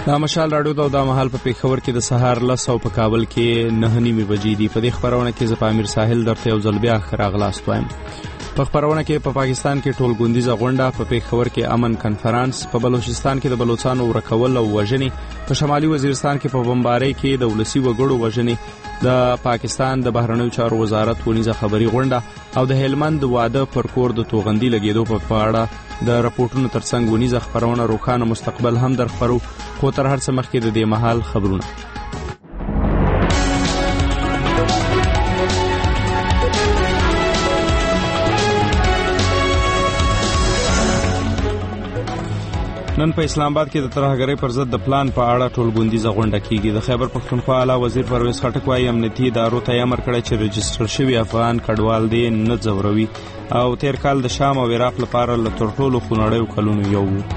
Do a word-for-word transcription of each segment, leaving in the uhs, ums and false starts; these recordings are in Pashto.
دا مشال راډیو ته دا مهال په پیښور کې د سهار لس او په کابل کې نه نیمې بجې دي. په دې خبرونه کې زه په امیر ساحل درته یو ځل بیا راغلاست وایم. په خبرونه کې په پاکستان کې ټول ګوندیزه غونډه، په پیښور کې امن کنفرانس، په بلوچستان کې د بلوچستانو ورکول او وژنې، په شمالي وزیرستان کې په بمبارۍ کې د ولسی وګړو وژنې، د پاکستان د بهرنیو چارو وزارت ونیزه خبري غونډه او د هلمند واده پر کور د توغندي لګیدو په اړه د راپورټونو ترڅنګ ونیزه خبرونه روښانه مستقبل هم در خبرو. خو تر هر څه مخکې د دې مهال خبرونه. نن په اسلام آباد کې د ترهګرۍ پر ضد د پلان په اړه ټول ګوندیزه غونډه کیږي. د خیبر پښتونخوا اعلی وزیر پرویز خټک وايي امنیتي ادارو ته امر کړی چې رجسټر شوي افغان کډوال دي نه ځوروي او تیر کال د شام او عراق لپاره له تر ټولو خونړیو کلونو یو وو.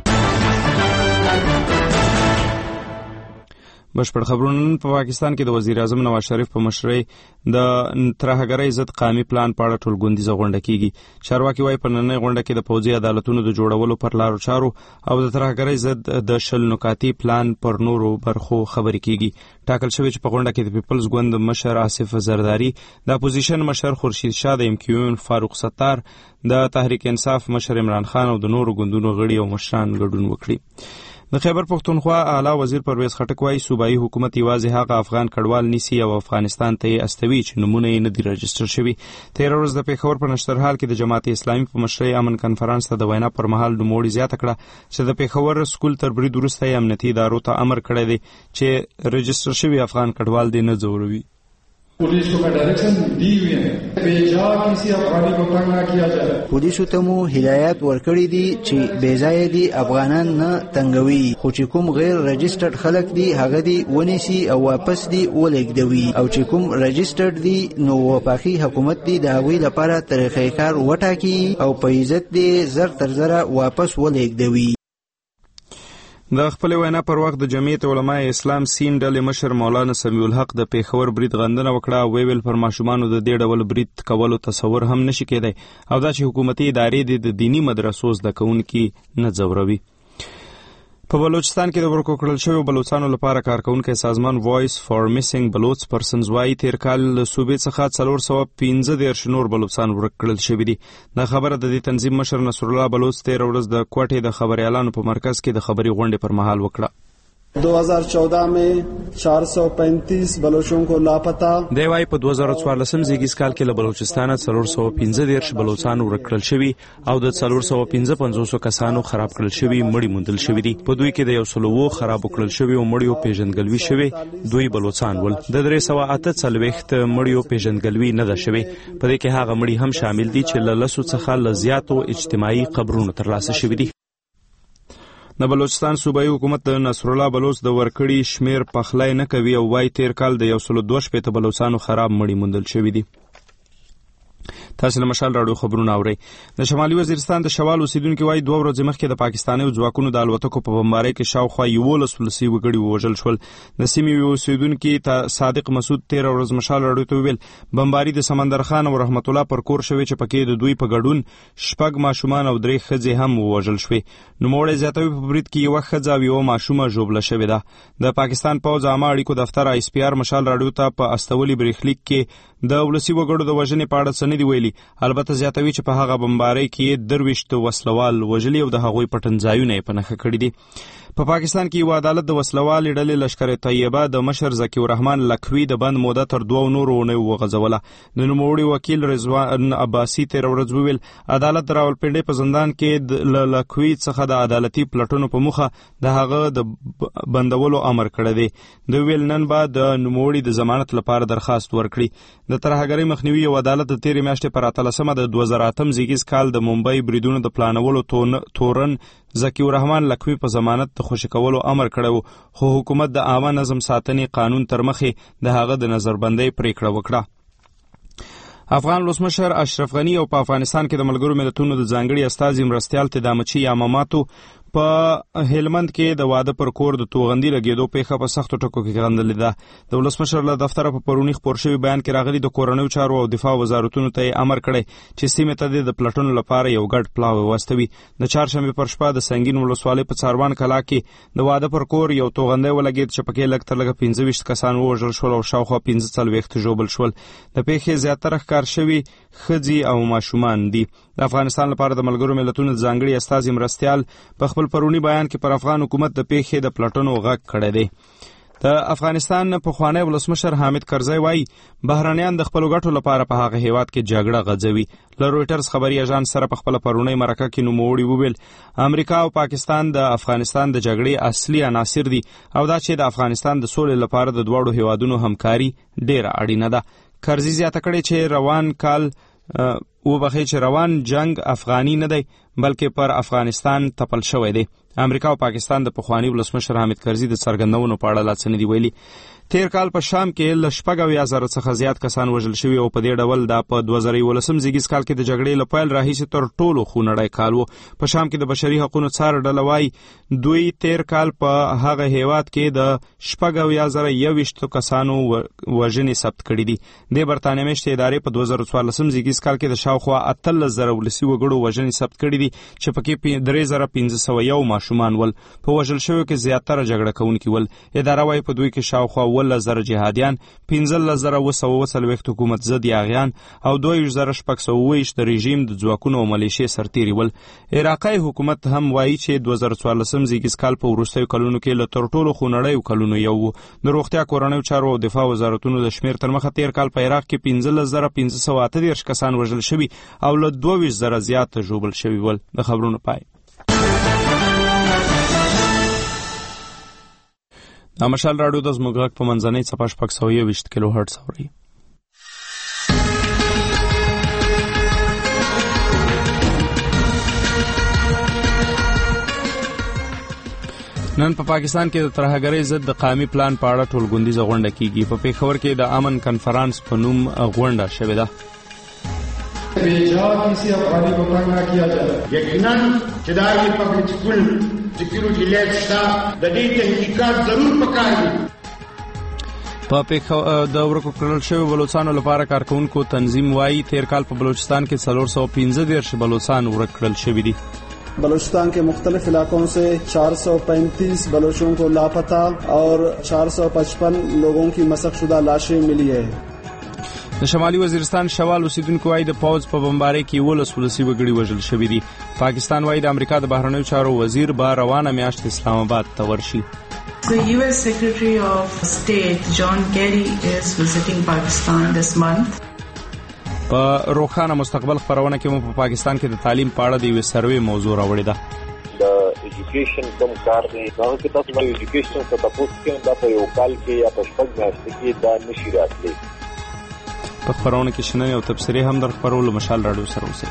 بشپړ خبرونه. په پاکستان کې د وزیر اعظم نواز شریف په مشرۍ د ترهګرۍ ضد قومي پلان په اړه ټول ګوندیزه غونډه کیږي. چارواکي وايي په نننۍ غونډه کې د پوځي عدالتونو د جوړولو پر لارو چارو او د ترهګرۍ ضد د شل نکاتي پلان پر نورو برخو خبرې کیږي. ټاکل شوی چې په غونډه کې د پیپلز ګوند مشر آصف زرداری، د اپوزیشن مشر خورشید شاه، د ایم کیو ایم فاروق ستار، د تحریک انصاف مشر عمران خان او د نورو ګوندونو غړي او مشران ګډون وکړي. د خیبر پښتونخوا اعلی وزیر پرویز خټک وايي صوبایي حکومت یوازې هغه افغان کډوال نیسي او افغانستان ته یې استوي چې نمونه یې نه دي رجسټر شوي. تیر ورځ د پیښور په نشترحال کې د جماعت اسلامي په مشرۍ امن کنفرانس ته د وینا پر مهال نوموړي زیاته کړه چې د پیښور سکول تر برید وروسته یې امنیتي ادارو ته امر کړی دی چې رجسټر شوي افغان کډوال دې نه ځوروي. पुलिस को डायरेक्शन दी हुई है बेजा किसी अफगानी को तंग न किया जाए. Police ته مو هدایت ورکړی دي چې بیځای دي افغانان نه تنګوي، خو چې کوم غیر رجسټرډ خلک دي هغه دي ونیسي او واپس دي ولګدوي، او چې کوم رجسټرډ دي نو وفاقي حکومت دي د هغوی لپاره طریقې کار وټاکي او په عزت دي زر تر زره واپس ولګدوي. د خپل وینا پر وخت د جمعیت علماء اسلام سین ډلې مشر مولانا سمیع الحق د پیښور برید غندنه وکړه. ویل پر ماشومانو د دې ډول برید کولو تصور هم نشي کېدی او دا چې حکومتي ادارې د دینی مدرسو زده کوونکي نه ځوروي. په بلوچستان کې د ورکو کړل شویو بلوچستانو لپاره کارکونکي سازمان وایس فار میسنګ بلوچ پرسنز وايي تیر کال له صوبې څخه څلور سوه پنځه دېرش نور بلوچستان ورک کړل شوي دي. دا خبره د دې تنظیم مشر نصر الله بلوچ تیر ورځ د کوټې د خبريالانو په مرکز کې د خبري غونډې پر مهال وکړه. دو ہزار چودہ میں چار سو پینتیس بلوچوں کو لاپتا. دی وايي په دوه زره څوارلسم زیږیز کال کې له بلوچستانه څلور سوه پنځه دېرش بلوچستان ورک کړل شوي او د څلور سوه پنځه پنځوس کسانو خراب کړل شوي مړي موندل شوي دي. په دوی کې د یو سل اووه خراب کړل شوي او مړیو پیژندګلوي شوي دوی بلوچستان ول. د درې سوه اته څلوېښت مړیو پیژندګلوي نه ده شوي. په دې کې هغه مړي هم شامل دي چې له لسو څخه له زیاتو اجتماعي قبرونو ترلاسه شوي دي. د بلوچستان صوبایي حکومت د نصر الله بلوچ د ورکړي شمیر پخلی نه کوي او وايي تیر کال د یو سل دوه شپېته بلوچستانو خراب مړي موندل شوي دي. تاسو له مشال راډیو خبرونه اورئ. د شمالي وزیرستان د شوال اوسیدونکو وايي دوه ورځې مخکې د پاکستاني ځواکونو د الوتکو په بمبارۍ کې شاوخوا یولس ولسي وګړي ووژل شول. د سیمې اوسیدونکو ته صادق مسعود تیر ورځ مشال راډیو ته ویل بمباري د سمندر خان او رحمت الله پر کور شوی چې پکې د دوی په ګډون شپږ ماشومان او درې ښځې هم ووژل شوې. نوموړی زیاتوي په برید کې یوه ښځه او یوه ماشومه ژوبله شوې ده. د پاکستان پوځ عامه اړیکو دفتر آی اس پی آر مشال راډیو ته په استولي بریښلیک کې د ولسي وګړو د وژنې په اړه څه نه دي ویلي. البته زیاتوي چې په هغه بمبارۍ کې درویشت وسلوال وژلي او د هغوی پټنځایونه یې په نښه کړي دي. په پاکستان کې یو عدالت د وسلوال ډلې لشکر طیبه د مشر ذکی الرحمن لکوي د بند موده تر دوه نورو اونیو وغځوله. د نوموړي وکیل رضوان عباسي تیر ورځ وویل عدالت د راولپنډۍ په زندان کې د لکوي څخه د عدالتي پلټنو په موخه د هغه د بندولو امر کړی دی. د ویل نن به د نوموړي د ضمانت لپاره درخواست ورکړي. د ترهګرۍ مخنیوي یو عدالت د تیرې میاشتې پر اتلسمه د دوه زره اتم زیږیز کال د ممبئی بریدونو د پلانولو تورن ذکی الرحمن لکوي په ضمانت د خوشي کولو امر کړی، خو حکومت د عامه نظم ساتنې قانون تر مخې د هغه د نظربندۍ پریکړه وکړه. افغان ولسمشر اشرف غنی او په افغانستان کې د ملګرو ملتونو د ځانګړي استازي مرستیال تدامچي یاماماتو په هلمند کې د واده پر کور د توغندي لګیدو پیښه په سختو ټکو کې غندلې ده. د ولسمشر له دفتره په پرونی خبر شوی بیان کې راغلي د کورنیو چارو او دفاع وزارتونو ته امر کړی چې سیمه ته د پلټونو لپاره یو ګډ پلاوی واستوي. د چهارشنبه پر شپه د سنگین ولسوالۍ په څاروان کلا کې د واده پر کور یو توغندي ولګید چې پکې لږ تر لږه پنځه ویشت کسان ووژل شول او شاوخوا پنځه څلوېښت ژوبل شول. د پیښې زیاتره ښکار شوي ښځې او ماشومان دي. د افغانستان لپاره د ملګرو ملتونو ځانګړي استازي مرستیال په خپل پرونی بیان کې پر افغان حکومت د پیښې د پلټنو غږ کړی دی. د افغانستان پخوانی ولسمشر حامد کرزی وایي بهرنیان د خپلو ګټو لپاره په هغه هیواد کې جګړه غځوي. له رویټرز خبري اژانس سره په خپل پرونی مرکه کې نوموړي وویل امریکا او پاکستان د افغانستان د جګړې اصلي عناصر دي او دا چې د افغانستان د سولې لپاره د دواړو هیوادونو همکاري ډیره اړینه ده. کرزی زیاته کړې چې روان کال و بخی چې روان جنگ افغانی نه دی بلکې پر افغانستان تپل شوی دی. امریکا او پاکستان د پخوانی ولسمشر حامد کرزی د څرګندونو په اړه لا څه نه دی ویلي. تیر کال په شام کې له شپږ اویا زره څخه زیات کسان وژل شوي او په دې ډول دا په دوه زره یولسم زیږیز کال کې د جګړې له پیل راهیسې تر ټولو خونړی کال و. په شام کې د بشري حقوقو څار ډله وایي دوی تیر کال په هغه هیواد کې د شپږ اویا زره یوویشتو کسانو وژنې ثبت کړي دي. د برتانیې میشتې ادارې په دوه زره څوارلسم زیږیز کال کې د شاوخوا اتلس زره ولسي وګړو وژنې ثبت کړي دي چې پکې درې زره پنځه سوه یو ماشومان ول. په وژل شویو کې زیاتره جګړه کوونکي ول. اداره وایي په دوی کې شاوخوا اوولس زره جهاد پنځلس زره اوه سوه اوه څلوېښت حکومت ضد یاغیان او دوه ویشت زره شپږ سوه اوه ویشت د رژیم د ځواکونو او ملیشې سرتیري ول. عراقي حکومت هم وایي چې دوه زره څوارلسم زیږیز کال په وروستیو کلونو کې له تر ټولو خونړیو کلونو یو و. د روغتیا کورنیو چارو او دفاع وزارتونو د شمیر تر مخه تیر کال په عراق کې پنځلس زره پنځه سوه اته دېرش کسان وژل شوي او له دوه ویشت زره زیات ژوبل شوي ول. د خبرونو پای. د مشال راډیو د زموږ غږ په منځنۍ څپه شپږ سوه یوویشت کیلو هرټز اوري. نن په پاکستان کې د ترهګرۍ ضد د قومي پلان په اړه ټولګوندیزه غونډه کیږي. په پېښور کې د امن کنفرانس په نوم غونډه شوې ده. بیجا کسی افغانی کو تنگ نہ کیا جائے. یقیناً چداری پبلک سکول سیکیورٹی لیب شتا د دې تحقیقات ضرور پکار دي. په پیښه د ورکو کړل شوی بلوچستان لپاره کارکونکو تنظیم وایي تیر کال په بلوچستان کې څلور سوه پنځه دېرش بلوچستان ورک کړل شوي دي. بلوچستان کے مختلف علاقوں سے چار سو پینتیس بلوچوں کو لاپتہ اور چار سو پچپن لوگوں کی مسخ شدہ لاشیں ملی ہے. د شمالي وزیرستان شوال اوسیدونکو وایي د پوځ په بمبارۍ کې یولس ولسي وګړي وژل شوي دي. پاکستان وایي د امریکا د بهرنیو چارو وزیر به روانه میاشت اسلام آباد ته ورشي. The U S Secretary of State John Kerry is visiting Pakistan this month. په روښانه مستقبل خبرونه کې مو په پاکستان کې د تعلیم په اړه د یوې سروې موضوع راوړې ده. د ایجوکیشن کوم کار دی هغه کې تاسو د ایجوکیشن څخه تاسو کې دا په یو کال کې یا په شپږ میاشتو کې دا نشي راتلی. په خبرونه کې شننې او تبصرې هم در خبرولو مشال راډیو سره اوسئ.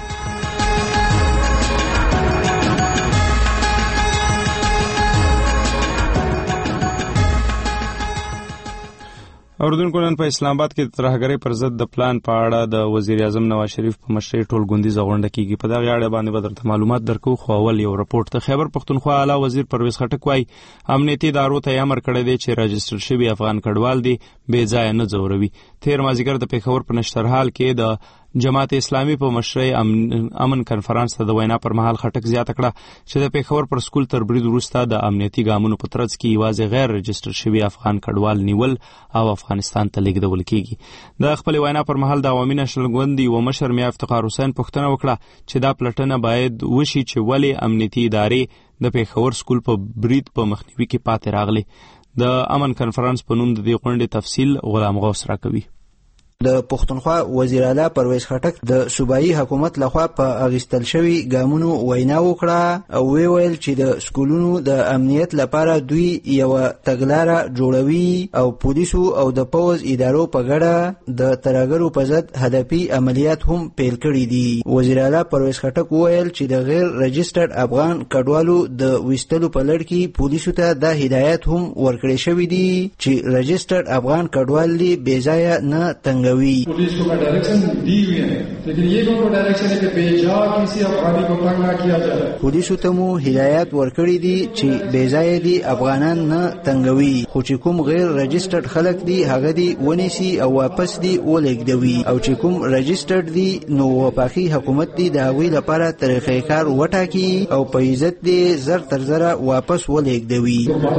اوردونکو نن په اسلام آباد کې د ترهګرۍ پر ضد د پلان په اړه د وزیر اعظم نواز شریف په مشرۍ ټولګوندیزه غونډه کیږي. په دغه اړه باندې به درته معلومات درکو خو اول یو رپورټ ته. خیبر پښتونخوا اعلی وزیر پرویز خټک وایي امنیتي ادارو ته امر کړی دی چې راجستر شوي افغان کډوال دي بې ځایه نه ځوروي. تیر مازدیګر د پېښور په نشترحال کې د جماعت اسلامي په مشرۍ امن کنفرانس ته د وینا پر مهال خټک زیاته کړه چې د پېښور پر سکول تر برید وروسته د امنیتي ګامونو په ترڅ کې یوازې غیر رجسټر شوي افغان کډوال نیول او افغانستان ته لیږدول کیږي. د خپل وینا پر مهال د عوامي نشنل ګوند یو مشر میا افتخار حسین پوښتنه وکړه چې دا پلټنه باید وشي چې ولې امنیتي ادارې د پېښور سکول په برید په مخنیوي کې پاتې راغلي. د امن کنفرانس په نوم د دې غونډې تفصیل غلام غوث راکوي. د پښتونخوا وزیر اعلی پرویز خټک د صوبایي حکومت لخوا په اغیستل شوي ګامونو وینا وکړه او وی ویل چې د سکولونو د امنیت لپاره دوی یو تګلاره جوړوي او پولیسو او د پوز ادارو په ګډه د ترهګرو په ضد هدفي عملیات هم پیل کړي دي. وزیر اعلی پرویز خټک ویل چې د غیر رجسټرډ افغان کډوالو د ویستلو په لړ کې پولیسو ته د هدایت هم ورکړي شوي دي چې رجسټرډ افغان کډوال بې ځایه نه تنګ تنګوي. Police को डायरेक्शन दी हुई है, लेकिन ये कौन डायरेक्शन है कि बेजा किसी अफगानी को तंग ना किया जाए. پولیسو ته مو هدایت ورکړي دي چې بیځای دي افغانان نه تنګوي، خو چې کوم غیر رجسټرډ خلک دي هغه دي ونیسي او واپس دي ولېږدوي، او چې کوم رجسټرډ دي نو وفاقي حکومت دي د هغوی لپاره طریقې کار وټاکي او په عزت دي زر تر زره واپس ولېږدوي.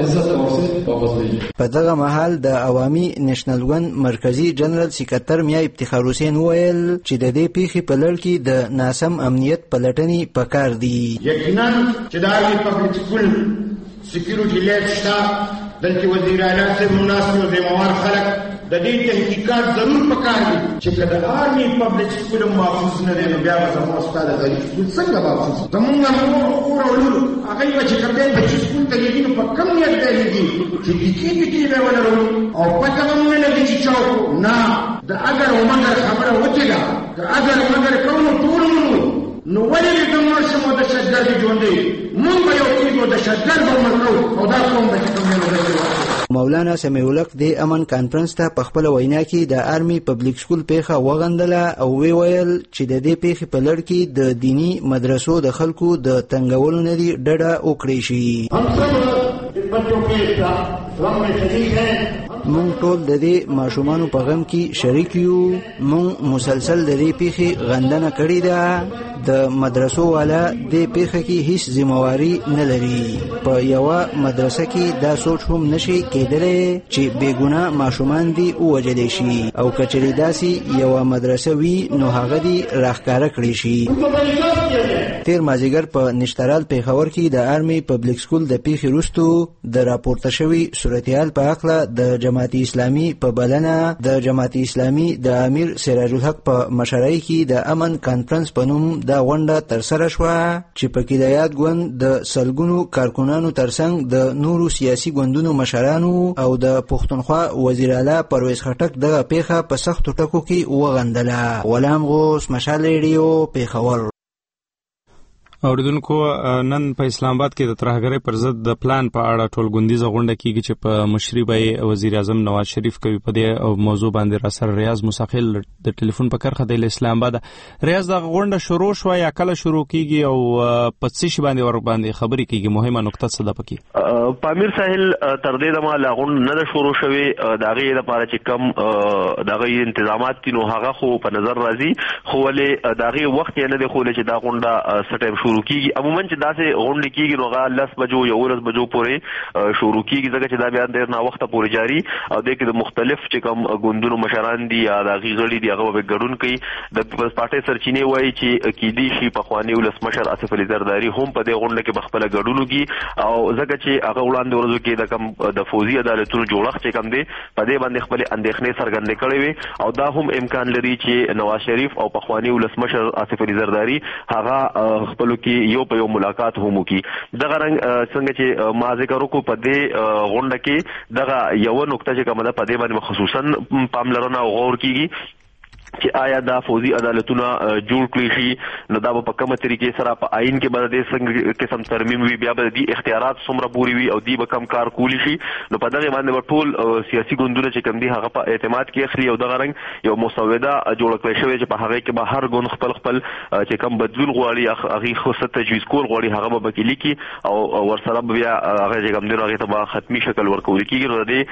په دغه مهال د عوامي نېشنل ګوند مرکزي جنرال سکرټر میا افتخار حسین وویل چې د دې پیښې په لړ کې د ناسم امنیت پلټنې پکار دي. یقینا چې دا د پبلک سکول سکیورټي لیډ شته، دلته وزیر اعلی سے مناسب او ذمہوار خلک د دې تحقیقات ضرور پکار دي چې کله آرمي پبلک سکول محفوظ نه دی نو بیا به زموږ استاد غریب سکول څنګه محفوظ زمونږ نور اورولو هغه چې کله د سکول ته لګي نو په کم نیت دی لګي چې دې کې دې به ولرو او پته هم نه لګي چې چاو نه د اگر او مگر خبره وکړه د اگر مگر کوم ټول نو ولې د مرشمو د شګر ژوندې مونږ یو کېږو د شګر په مرکو او دا کوم د کوم نه مولانا سمیع الحق د امن کانفرنس ته په خپل وینا کې د آرمي پبلک سکول پیښه وغندله او وی ویل چې د دې پیښې په لړ کې د دینی مدرسو د خلکو د تنګولو نه دی ډډه وکړي شي. مونږ ټول د دې ماشومانو په غم کې شریک یو. مونږ مسلسل د دې پیښې غندنه کړې ده. د مدرسو والا د پیښه کې هیڅ ذمہواری نه لري. په یو مدرسه کې دا سوچ هم نشي کېدلی چې بیګناه ماشومان دي ووجلی شي او کچری داسي یو مدرسه وي نو هغه دي راښکاره کړی شي. تیر مازیګر په نشترال پیښور کې د آرمي پبلک سکول د پیښې وروسته د راپورته شوي صورتحال په هکله د جماعت اسلامي په بلنه د جماعت اسلامي د امیر سراج الحق په مشرۍ کې د امن کانفرنس په نوم دا غونډه ترسره شوه چې پکې د یاد ګوند د سلګونو کارکونانو ترڅنګ د نورو سیاسي ګوندونو مشرانو او د پښتونخوا وزیر اعلی پرویز خټک دغه پیښه په سختو ټکو کې وغندله. غلام غوث، مشال ریډیو، پیښور. اوریدونکو، نن په اسلام آباد کې د ترهګرۍ پر ضد د پلان په اړه ټولګوندیزه غونډه کیږي چې په مشري به وزیر اعظم نواز شریف کوي. په دې موضوع باندې را سره ریاض مستقل د ټلیفون په کرخه د اسلام آباد. ریاض، د غونډه شروع شو یا کله شروع کیږي او په څه شي باندې ور باندې خبرې کیږي؟ مهمه نقطه څه ده پکې؟ پامیر ساحل تر دې دمه لا غونډه نه شروع شوې، دا غي د لپاره چې کم دا غي تنظیمات دي نو هغه خو په نظر راځي، خو ولې دا غي وخت یې نه دی خو چې دا غونډه سټیم شروع کیږي. عموما چې داسې غونډې کیږي نو هغه لس بجو یا ولس بجو پورې شروع کیږي، ځکه چې دا بیا ډېر نا وخته پورې جاری او د کې د مختلف چې کوم ګوندونو مشران دي یا د غړي دي هغه به ګډون کوي. د پیپلز پارټي سرچینې وایي چې کیدی شي په خواني ولسمشر آصف علي زرداری هم په دې غونډه کې بخپله ګډون کوي او ځکه چې هغه وړاندې ورځو کې د کم د فوزي عدالتونو جوړښت چې کم دی په دې باندې خپل اندېښنې څرګندې کړې وي او دا هم امکان لري چې نواز شریف او په خواني ولسمشر آصف علي زرداری هغه خپل کې یو په یو ملاقات هم وکړي. دغه رنګ څنګه چې ما ذکر وکړو په دې غونډه کې دغه یو نقطه چې کومه ده په دې باندې خصوصا پاملرنه او غور کیږي چې آیا دا فوزي عدالتونه جوړ کړی شي نو دا په کومه طریقې سره په آئین کې باندې څنګه قسم ترمیم وي، بیا به دي اختیارات څومره پوری وي او دی به کم کار کولی شي. نو په دغه باندې ټول سیاسي ګوندونه چې کوم دي هغه په اعتماد کې اخلي او دغه رنګ یو مسوده جوړ کړی شوی چې په هغه کې به هر ګوند خپل خپل چې کوم بدلون غواړي هغه خو ست تجویز کول غواړي هغه به کې لیکي او ورسره بیا هغه چې کوم دی هغه ته به ختمي شکل ورکول کیږي. نو دې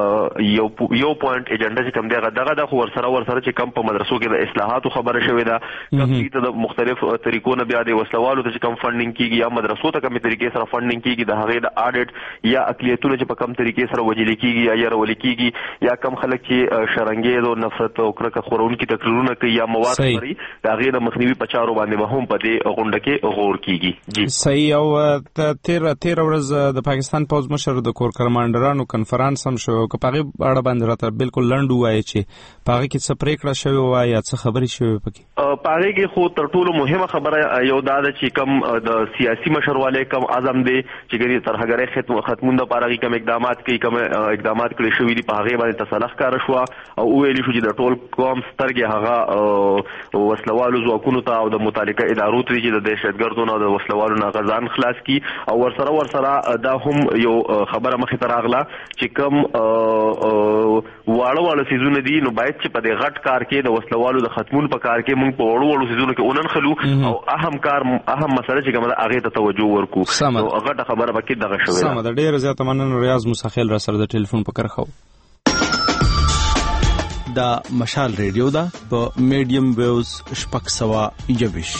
یو یو پوینټ ایجنډا چې کوم دی هغه دغه د ورسره ورسره چې کوم په مدرسو کې د اصلاحاتو خبره شوې ده، کله چې د مختلف طریقو نه بیا د وسلوالو ته کم فندینګ کیږي یا مدرسو ته کومه طریقې سره فندینګ کیږي، د هغه د اډیټ یا اقلیتونو چې په کم طریقې سره وجلی کیږي یا رول کیږي یا کم خلک چې شرنګې او نفرت او کرکه خورونکي تقریرونه کوي یا مواد لري د هغه د مخنیوي په چارو باندې هم په دې غونډه کې غور کیږي. جی صحیح. او تیر تیر ورځ د پاکستان پوز مشر د کور کمانډرانو کنفرانس هم شو، که په هغه اړه باندې راته بالکل لنډ وایي چې په هغه کې څه پریکړه شوې شوی و یا څه خبرې شوی پکې؟ پاره کې خو تر ټولو مهمه خبره یو دا ده چې کم د سیاسي مشرواله کم عزم دی چې ګری ترهګرۍ ختمون د پاره کې کم اقدامات کوي کم اقدامات کړی شوی دي په هغه باندې تصالح کار شو او ویل شو چې د ټول قوم سترګې هغه وسلوالو ځواکونو ته او د متعلقه ادارو ته چې د دهشتګردونو او د وسلوالو نه غزان خلاص کی او ورسره ورسره دا هم یو خبره مخې ته راغله چې کم واړه واړه سيزونه دي نو باید چې په دې غټ کار کې د وسلوالو د ختمون په کار کې موږ په وړو وړو سيزونو کې اونن خلو او اهم کار اهم مسله چې کومه هغه ته توجه ورکو نو غټه خبره پکې دغه شوې سم ده. ډېر زیات مننه ریاض مساخیل را سره د ټلیفون په کار خو دا مشال ریډیو دا په میډیم ویوز شپږ سوه یوویش.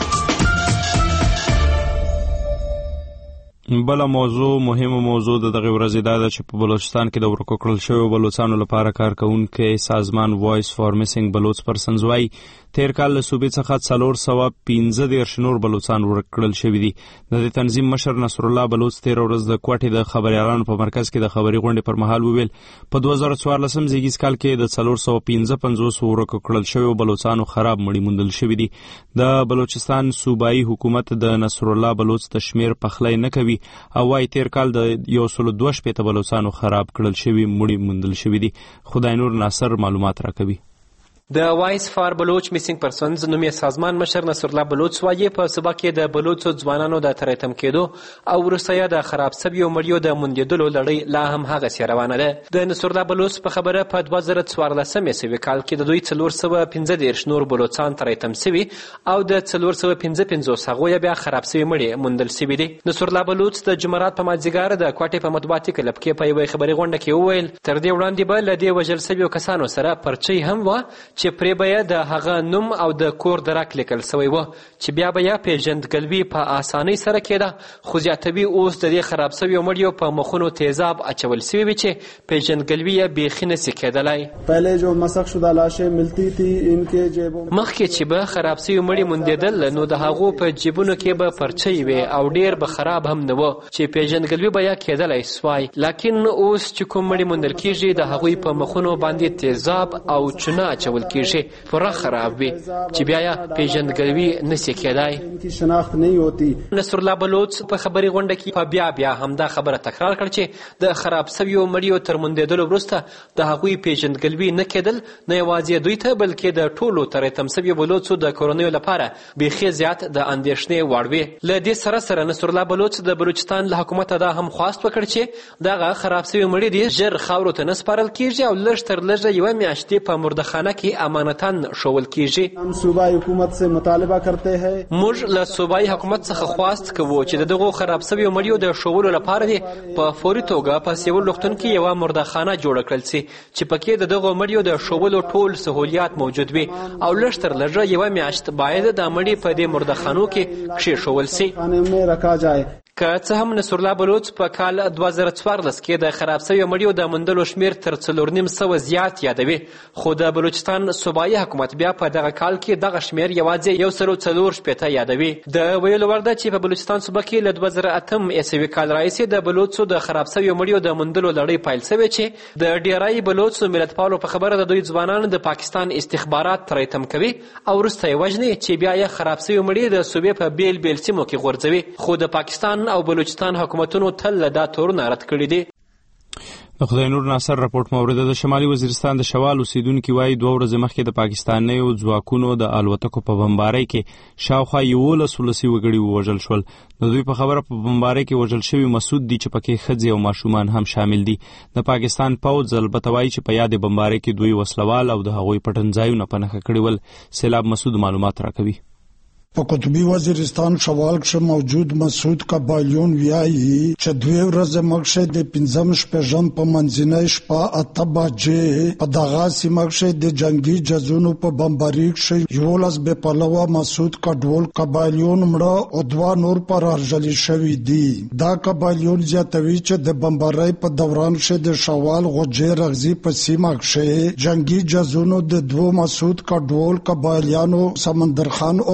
بله موضوع مهمه موضوع د دغه ورځې دا ده چې په بلوچستان کې د ورکو کړل شویو بلوڅانو لپاره کارکوونکی سازمان وایس فار میسنګ بلوچ پرسنز وایي تیر کال له صوبې څخه څلور سوه پنځه دېرش نور بلوڅان ورک کړل شوي دي. د دې تنظیم مشر نصر الله بلوچ تېره ورځ د کوټې د خبریالانو په مرکز کې د خبري غونډې پر مهال وویل په دوه زره څوارلسم زیږیز کال کې د څلور سوه پنځه پنځوس ورکو کړل شویو بلوڅانو خراب مړي موندل شوي دي. د بلوچستان صوبایي حکومت د نصر الله بلوچ د شمیر پخلی نه کوي او وايي تیر کال د یو سلو دوه شپېته بلوڅانو خراب کړل شوي مړي موندل شوي دي. خدای نور ناصر معلومات راکوي. د وایس فار بلوچ میسنګ پرسنز نومي سازمان مشر نصر الله بلوچ وایي په صوبه کې د بلوچو ځوانانو د ترتم کېدو او وروسته د خراب سویو مړیو د موندېدلو لړۍ لا هم هغسې روانه ده. د نصر الله بلوچ په خبره په دوه زره څوارلسم عیسوي کال کې د دوی څلور سوه پنځه دېرش نور بلوچان ترتم سوي او د څلور سوه پنځه پنځوس هغوی بیا خراب سوي مړي موندل سوي دي. نصر الله بلوچ د جمعرات په مازدیګر د کوټې په مطبوعاتي کلب کې په یوې خبري غونډه کې وویل تر دې وړاندې به له دې وژل سویو کسانو سره پرچۍ هم وه چې پرې به یې د هغه نوم او د کور درک لیکل سوی و چې بیا به یې پیژندګلوي په اسانۍ سره کېده خو زیاتوي اوس د دې خراب سویو مړیو په مخونو تیزاب اچول سوي وي چې پیژندګلوي یې بیخي نسي کېدلی. پهلے جو مسخ شده لاشیں ملتی تھی ان کے جیبوں مخکې چې به خراب سوي مړي موندېدل نو د هغو په جیبونو کې به پرچۍ وي او ډېر به خراب هم نه و چې پیژندګلوي به یې کېدلی سوای. لکن اوس چې کوم مړي موندل کېږي د هغوی په مخونو باندې تیزاب او چونه اچول کېږي پوره خراب وي چې بیا یې پیژندګلوي نسي کېدای. شناخت نه ہوتی. نصر الله بلوچ په خبري غونډه کې په بیا بیا همدا خبره تکرار کړ چې د خراب سویو مړیو تر موندېدلو وروسته د هغوی پیژندګلوي نه کېدل نه یوازې دوی ته بلکې د ټولو ترتم سویو بلوچو د کورنیو لپاره بیخي زیات د اندېښنې وړ وي. له دې سره سره نصر الله بلوچ د بلوچستان له حکومته دا هم خواست وکړ چې دغه خراب سوي مړي دي ژر خاورو ته نه سپارل کېږي او لږ تر لږه یوه میاشتې په مردخانه کې امانتاً شول کېږي. هم صوبایي حکومت سے مطالبه کرتے ہیں موږ له صوبایي حکومت څخه خواست کوو چې دغه خراب سویو مړیو د شولو لپاره دي په فوري توګه په سیول لوختون کې یوه مردخانه جوړه کړل سي چې پکې د دغه مړیو د شولو ټول سهولیات موجود وي او لږ تر لږه یوه میاشت باید د مړي په دې مردخانو کې کښېښول سي. خانه میں رکھا جائے. که څه هم نصر الله بلوچ په کال دوه زره څوارلس کې د خراب سویو مړیو د موندلو شمیر تر څلور نیم سوه زیات یادوي خو د بلوچستان صوبایي حکومت بیا په دغه کال کې دغه شمیر یوازې یو سل څلور شپېته یادوي. د ویلو وړ ده چې په بلوچستان صوبه کې له دوه زره اتم عیسوي کال راهیسې د بلوچو د خراب سویو مړیو د موندلو لړۍ پیل سوې چې د ډېری بلوچو ملتپالو په خبره د دوی ځوانان د پاکستان استخبارات ترتم کوي او وروسته یې وژني چې بیا یې خراب سوي مړي د صوبې په بیل بیل سیمو کې غورځوي خو د پاکستان او بلوچستان حکومتونو تل دا تورونه رد کړي دي. د خدای نور ناصر راپورټ مورده د شمالي وزیرستان د شوال اوسیدونکو وايي دوه ورځې مخکې د پاکستانیو ځواکونو د الوتکو په بمبارۍ کې شاوخوا یولس ولسي وګړي ووژل شول. د دوی په خبره په بمبارۍ کې وژل شوي مسعود دي چې پکې ښځې او ماشومان هم شامل دي. د پاکستان پوځ البته وايي چې په یادې بمبارۍ کې دوی وسلوال او د هغوی پټنځایونه په نښه کړي ول. سیلاب مسعود معلومات راکوي. په قطبی وزیرستان شوال کې موجود مسعود قبایلیون ویایي چې دوی ورځې مخکې د پنځم شپږم په منځنۍ شپه اته بجې په دغه سیمه کې د جنگي جزونو په بمبارۍ کې یولس بې پلوه مسعود کډوال قبایلیون مړه او دوه نور پر ارجلي شوي دي. دا قبایلیون زیاتوي چې د بمبارۍ په دوران کې د شوال غوجې رغزي په سیمه کې جنگي جزونو د دوه مسعود کډوال قبایلیانو سمندر خان او رحمت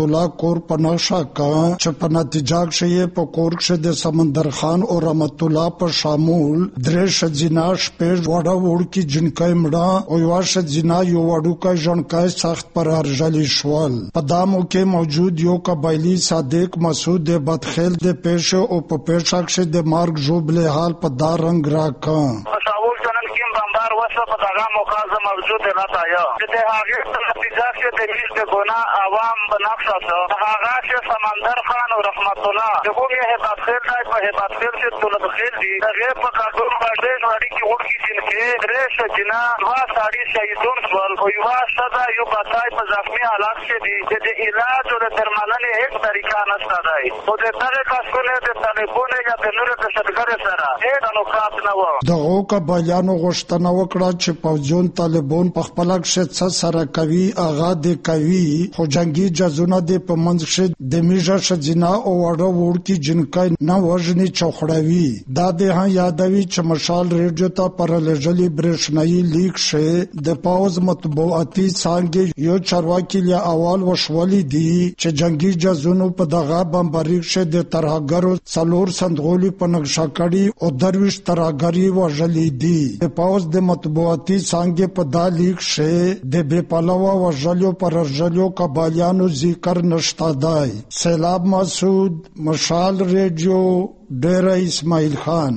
الله کور په نقشه کا چې په نتیجه کې په کور کې د سمندر خان او رحمت الله په شامل درې شجنا شپږ وړه وړکی جنکای مړه او یو شجنا یو وړوکا جنکای سخت پر ارجلی شوال په دامو کې موجود یو قبایلی صادق مسعود بدخیل د پیش او په پیشا کې د مارګ جوبله حال په دار رنگ راکا بمبار وسه په دغه مقازه موجود راته یا د هغه نتیجه چې د هیڅ د ګنا عوام بنقشه سره هغه چې سمندر خان او رحمت الله دغه هبات خیر دای په هبات خیر چې طلب خیر دي دغه په کارون باندې وړي کې وړي چې کې درې جنا وا ساړي شهیدون ول او یو شته یو باتای په زخمی حالات کې دي د علاج او د درملنې هیڅ طریقه نشته دی او د دغه کاسونه د طالبونو یا د نور د شتګر سره هیڅ نقاط نه و دغه کبایانو غوښتنه وکړه چې پوجون طالبان په خپل کې څه سره کوي اغا د کوي خو جنگي جزونه د په منځ کې د میجا شجنا او وړو وړکی جنکای نه وژني چوخړوي دا د ها یادوي چې مشال ریډیو ته پر لجلی برښنايي لیک شه د پاوز مطبوعاتي څنګه یو چارواکي له اول وشولې دي چې جنگي جزونو په دغه بمباریک شه د ترهګرو څلور صندوقلي په نقشه کړي او درويش ترهګري وژلې دي د پاوز د مطبوعاتي څنګه په دالیک شه د بے پلوه وژلو پر ورژلو قبایانو ذکر نشتا دی. سیلاب مسعود، مشال ریډیو، ډیره اسماعیل خان.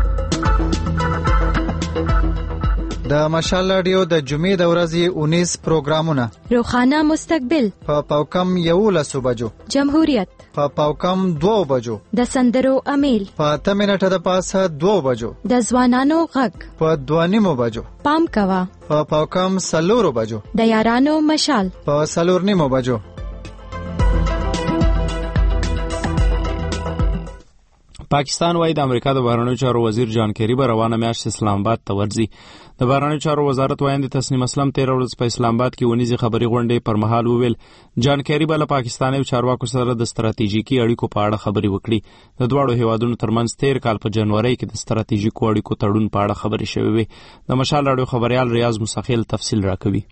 د مشال رادیو د جمعې د ورځې اونیس پروګرامونه: روخانه مستقبل په پاوکم یولسو بجو، جمهوریت په پاوکم دوو بجو، د سندرو امیل په اته منټه د پاسه دوو بجو، د ځوانانو غږ په دوه نیمو بجو، پام کوا په پاوکم سلورو بجو، د یارانو مشال په سلور نیمو بجو. پاکستان وايي د امریکا د بهرنیو چارو وزیر جان کیری به روانه میاشت اسلام آباد ته ورځي. د بهرنیو چارو وزارت وایي تسنیم اسلام تیر ورځ په اسلام آباد کې ونیزي خبري غونډې پر مهال وویل جان کیری به له پاکستاني چارواکو سره د ستراتیژیکي اړیکو په اړه خبري وکړي. د دواړو هیوادونو ترمنځ تیر کال په جنوري کې د ستراتیژیکو اړیکو تړون په اړه خبري شوې وي. د مشال رادیو خبريال ریاض مسخیل تفصیل راکوي.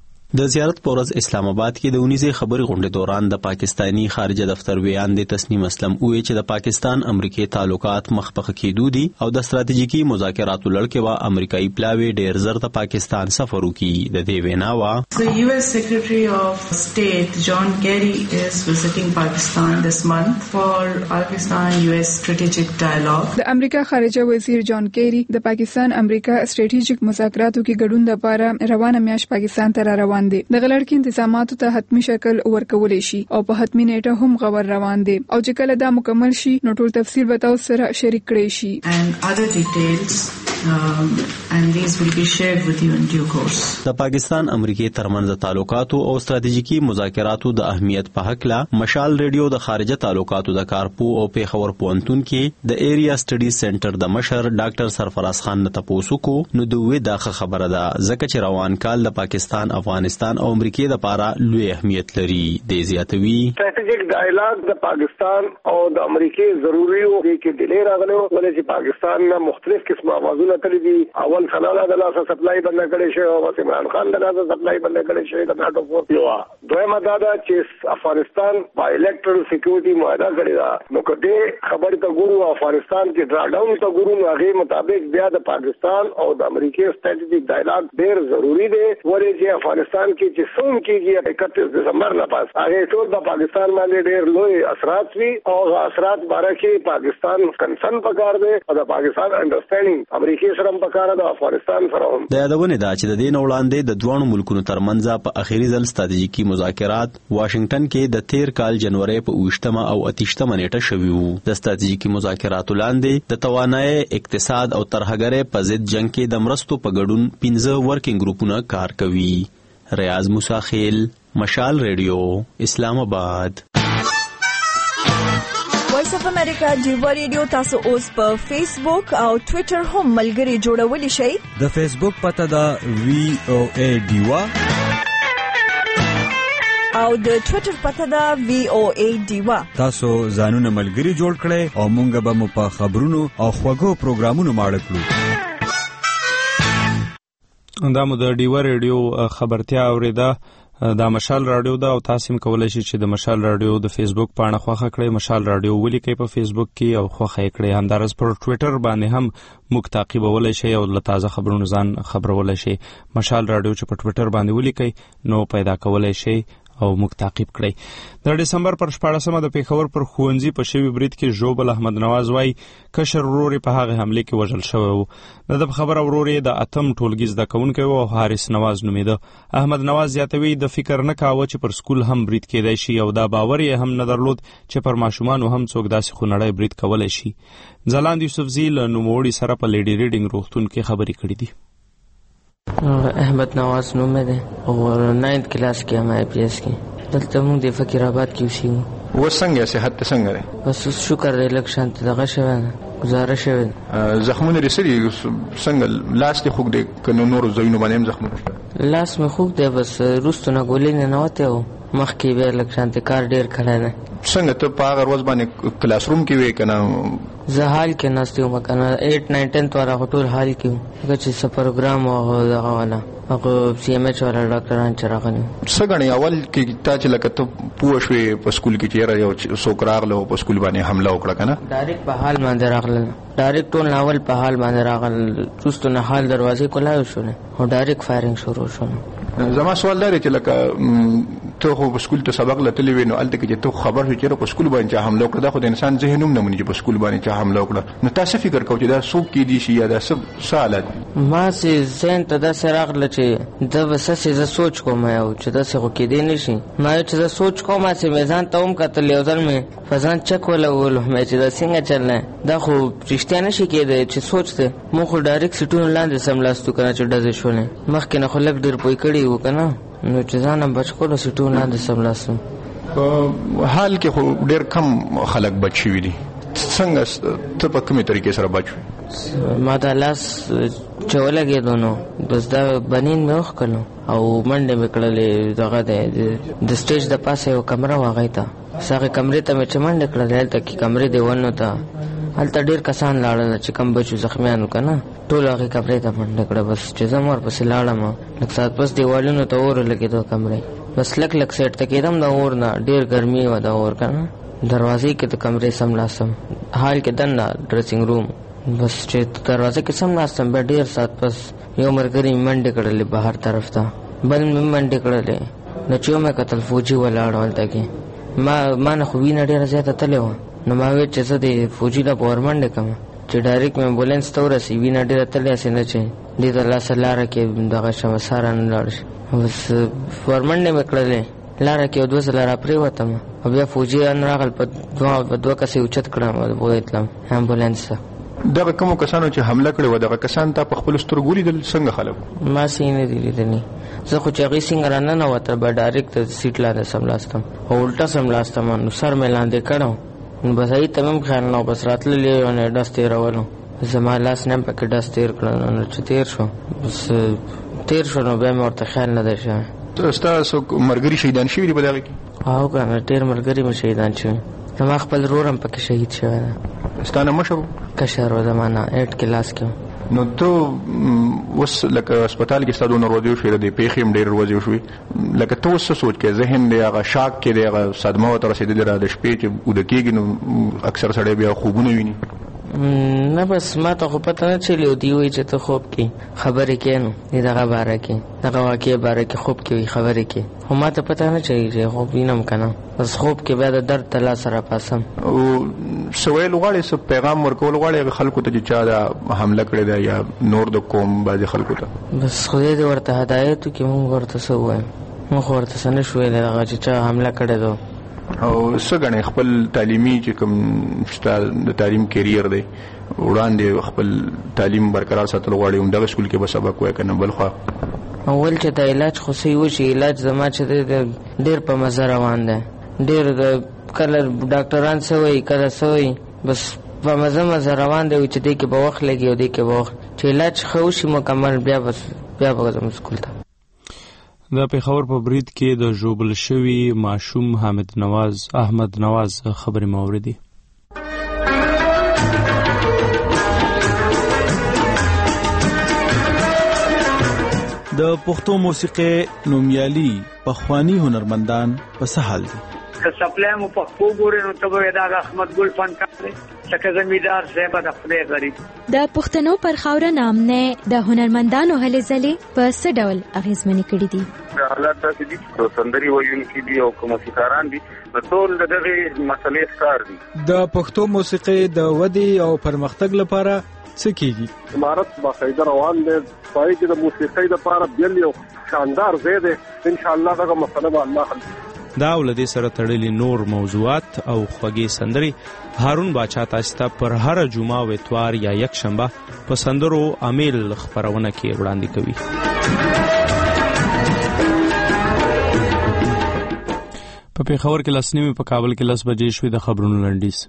د زیارت په ورځ اسلام آباد کې د اونیزه خبري غونډې دوران د پاکستانی خارجه دفتر ویان د تسنیم اسلام وی چې د پاکستان امریکای تعلقات مخ په کېدو دي او د ستراتیژیکي مذاکراتو لړ وا امریکایي پلاوی ډیر زر د پاکستان سفر وکړي. د دې وینا وا The U S Secretary of State John Kerry is visiting Pakistan this month for Pakistan-U S strategic dialogue. د امریکا خارجه وزیر جان کیری د پاکستان امریکا ستراتیژیک مذاکراتو کې ګډون لپاره روانه میاشت پاکستان ته روان دي. د غلړ کې انتظاماتو ته حتمی شکل ورکول شي او په حتمی نیټه هم غور روان دي او چې کله دا مکمل شي نو ټول تفصیل به تاسو سره شریک کړئ شي. And other details um, and these will be shared with you in due course. د پاکستان امریکای ترمنځ تعلقاتو او ستراتیژیکي مذاکراتو د اهمیت په حق لا مشال ریډیو د خارجه تعلقاتو د کارپو او پیښور پونتون کې د ایریا سټډیز سنټر د مشر ډاکټر سرفراز خان نه تاسو کو نو دوی دا خبره ده ځکه چې روان کال د پاکستان افغانستان او امریکای د پاره لوی اهمیت لري. د زیاتوي ستراتیژیک ډایلاګ د پاکستان او د امریکای ضروری او کې د لیر غلو ولې چې پاکستان نه مختلف قسمه आवाजونه کړی دي. اول خلاله د لاسه سپلای بند کړي شو او عمران خان د لاسه سپلای بند کړي شو د ناتو فور یو دویمه دا ده چې افغانستان په الکټرل سکیورټي معاهده کړی دا نو کله خبر ته ګورو افغانستان کې ډرا ډاون ته ګورو هغه مطابق بیا د پاکستان او د امریکای ستراتیژیک ډایلاګ ډیر ضروری دی ولې چې افغانستان کې چې څوم کېږي اکتیس دسمبر نه پاس هغه ټول د پاکستان باندې ډېر لوی اثرات وي او اثرات باره کې پاکستان کنسرن پکار دی او د پاکستان انډرستانډینګ امریکای سره پکار دی افغانستان سره هم. د یادونه دا چې د دې وړاندې د دوه ملکونو ترمنځ په اخیری ځل ستراتیژیکي مذاکرات واشنگټن کې د تیر کال جنوري په اوشتمه او اتیشتمه نیټه شوي وو. د ستراتیژیکي مذاکراتو لاندې د توانایي اقتصاد او ترهګرۍ په ضد جنگ کې د مرستو په ګډون پنځه ورکینګ ګروپونه کار کوي. ریاض مساخیل، مشال ریډیو، اسلام آباد. وایس اف امریکا دیوا ریډیو تاسو اوس په فیسبوک او ټوئیټر هم ملګري جوړولی شئ. د فیسبوک پته دا وی او ای دیوا او د ټوئیټر پته دا وی او ای دیوا. تاسو ځانونه ملګري جوړ کړئ او مونږ به مو په خبرونو او خوږو پروګرامونو ماړه کړو. دا مو د ډیوا ریډیو خبرتیا اوریدا. دا مشال رادیو دا او تاسو هم کولای شئ چې د مشال رادیو د فیسبوک پاڼه خوښه کړئ، مشال رادیو ولیکئ په فیسبوک کې او خوښه کړئ. همدارس پر ټوئیټر باندې هم موږ تعقیبولای شئ او له تازه خبرونو ځان خبرولای شئ. مشال رادیو چې په ټوئیټر باندې ولیکئ نو پیدا کولای شئ او موږ تعقیب کړئ. د دسمبر پر شپاړسمه د پیښور پر ښوونځي په شوي برید کې ژوبل احمد نواز وای کشر ورور په هغه حمله کې وژل شوی و. د خبره ورور د اتم ټولګي زده کوونکی و او حارث نواز نومیده. احمد نواز زیاتوي د فکر نه کاوه چې پر سکول هم برید کېدای شي او دا باور یې هم نه درلود چې پر ماشومانو هم څوک داسې خونړی برید کولای شي. ځلاند یوسفزي له نوموړي سره په لیډي ریډینګ روغتون کې خبرې کړې دي. احمد نواز نوم دی او ناینت کلاس کې هم آی پی ایس کې دلته موږ د فقیر آباد کې اوسېږو. اوس څنګه صحت ته څنګه دی؟ بس اوس شکر دی، لږ شانتې دغه شوی ده، ګزاره شوې ده. زخمونه دې څه دي؟ څنګه لاس دې خوږ دی که نو نورو ځایونو باندې هم زخمونه شته؟ لاس مې خوږ دی، بس وروستو نه ګولۍ ننوتې و، مخکې بیا لږ شانتې کار ډېر کړی دی. څنګه ته په هغه ورځ باندې کلاس روم کې وې که نه؟ زه حال کې ناست وم که نه، ایټ ناین ټینت والا خو ټول حال کې وو، ځکه چې څه پروګرام و دغه والا هغه سی ایم ایچ والا ډاکټران چې راغلي وو. څه ګڼې اول کې تا چې لکه ته پوه شوې په سکول کې چې یاره یو څوک راغله او په سکول باندې حمله وکړه که نه؟ ډایرکټ په حال باندې راغلل، ډایرکټ ټول ناول په حال باندې راغلل، وروستو نه حال دروازې کولاو شولې او ډایرکټ فایرنګ شروع شو. زما سوال دا دی چې لکه ته خو په سکول ته سبق لتلی وې نو هلته کې چې ته خبر شوې چې په سکول باندې چا حمله وکړه، دا خو د انسان ذهن هم نه مني چې په سکول باندې چا حمله وکړه. نو تا څه فکر کوو چې دا څوک کیدی شي یا دا څه حالت؟ ما چې ذهن ته داسې راغله چې ده به څه زه سوچ کوم یو چې داسې خو کیدی نه شي. ما چې زه سوچ کوم چې مې ځان ته هم کتل، یو ځل مې په ځان چک ولګولو مې چې دا څنګه چل دی، دا خو رښتیا نه شي کېدی چې سوچ دی. موږ خو ډایرکټ سیټونو لاندې سملاستو که نه چې ډزې شولې، مخکې نه خو لږ ډېر پوی کړي وو که نه، نو چې ځان هم بچ کړو سیټونو لاندې سملاستو. په حال کې خو ډېر کم خلک بچ شوي دي، څنګه ته په کومې طریقې سره بچ شوې؟ ما دا لاس چې ولګېدو نو بس دا بنین مې وښکلو او منډې مې کړلې. دغه دی د سټیج د پاسه یو کمره وه، هغې ته بس هغې کمرې ته مې چې منډې کړلې، هلته کې کمرې دیوالونو ته هلته ډېر کسان لاړل چې کم بچو زخمیانو که نه، ټول هغې کمرې ته منډې کړه. بس چې زه م ورپسې لاړم، لږ ساعت پس دیوالونو ته اور ولګېدو کمرې، بس لږ لږ سیټ ته کېدم د اور نه، ډېر ګرمي وه د اور که نه، دروازې کې د کمرې سملاستم، حال کې دننه ډریسنګ روم، بس چې دروازه کې سملاستم بیا ډېر ساعت پس یو ملګري مې منډې کړلې بهر طرف ته، بل مې منډې کړلې، نو چې مې کتل فوجي ولاړ هلته کې، ما ما نه خو وینه ډېره زیاته تلې وه، نو ما ویل چې زه د فوجي له به ور منډې کړم چې ډایرکټ مې امبولینس ته ورسي، وینه ډېره تلې هسې نه چې دې ته لاسه لاره کې دغه شم ساره نه لاړ شي. بس ور منډې مې کړلې، لاره کې یو دوه ځله را پرېوتم او بیا فوجیان راغل، په دوه په دوه کسې اوچت کړم بوتلم امبولانس ته. دغه کومو کسانو چې حمله کړې وه دغه کسان ته په خپلو سترګو ولیدل؟ څنګه خلک؟ ما څه یې نه دي لیدلي، زه خو چې هغې څنګه را ننوته به ډایرکټ د سیټ لاندې سملاستم او الټه سملاستم، نو سر مې لاندې کړو، نو بس هغې ته مې هم خیال نه و، بس راتللې یو نه ډس تېرولو، زما لاس نه هم پکې ډس تېر کړه، نو چې تېر شو بس تېر شو، نو بیا مې ورته خیال نه دی شوی. ستا څوک ملګري شهیدان شوي دي په دغه کې؟ هو که نه، ډېر ملګري مې شهیدان شوي، زما خپل ورور هم پکې شهید شوی دی. ستا نه مشر و؟ کشر و زما نه، ایټ کلاس کې. نو ته اوس لکه هسپتال کې ستا دونه ورځې وشوې، د پیښې هم ډېرې ورځې وشوې، لکه ته اوس څه سوچ کوې؟ ذهن دی هغه شاک کې دی، هغه صدمه ورته رسېدلې ده، د شپې چې اوده کېږي نو اکثر سړی بیا خوبونه ویني. نه بس ما ته خو پته نه چلي و، دوی وایي چې ته خوب کې خبرې کوې، نو د دغه باره کې دغه واقعې باره کې خوب کې وي خبرې کوې، خو ما ته پته نه چلي چې خوب وینم که نه، بس خوب کې بیا د درد ته لاس راپاسم. او څه ویل غواړې، څه پیغام ورکول غواړې خلکو ته چې چا دا حمله کړې ده یا نور د قوم بعضې خلکو ته؟ بس خدای دې ورته هدایت وکړي، موږ ورته څه ووایم، موږ خو ورته څه نه شو ویلی دغه چې چا حمله کړې ده. او څه ګڼې خپل تعلیمي چې کوم ستا د تعلیم کیریر دی وړاندې خپل تعلیم برقرار ساتل غواړې، همدغه سکول کې به سبق وایې که نه بل خوا؟ اول چې د علاج خو صحیح وشي، علاج زما چې دی ډېر په مزه روان دی، ډېر د کله ډاکټران څه وایي کله څه وایي، بس په مزه مزه روان دی چې دې کې به وخت لګي او دې کې به وخت چې علاج ښه وشي مکمل، بیا بس بیا به ځم سکول ته. د پیښور په برید کې د ژوبل شوي ماشوم حامد نواز احمد نواز خبرې مو اورېدې. د پښتو موسیقي نومیالي پخوانی هنرمندان په څه حال دي؟ که سپلای مو پښتو ګورې نو ته به دا احمد ګل فنکار دی لکه زمیندار صاحب د خدای غریب. د پښتنو پر خاوره نامنه د هنرمندانو هلې ځلې په څه ډول اغیزمنې کړي دي؟ حالات داسې دي چې سندري ویونکي دي او موسیقاران دي د ټول دغه مسلې ښکار دي. د پښتو موسیقي د ودې او پرمختګ لپاره څه کیږي؟ امارت باقاعده روان دی پای کې د موسیقۍ لپاره بل یو شاندار ځای دی ان شاء الله دغه مسله به الله حل. دا ولدي سره تړلي نور موضوعات او خوږې سندري هارون باچا تاسو ته پر هر جمعه او اتوار یا یک شنبه په سندرو امیل خبرونه کې وړاندې کوي. په پیښور کې لسنیمه په کابل کې لس بجې شوې د خبرونو لنډیز.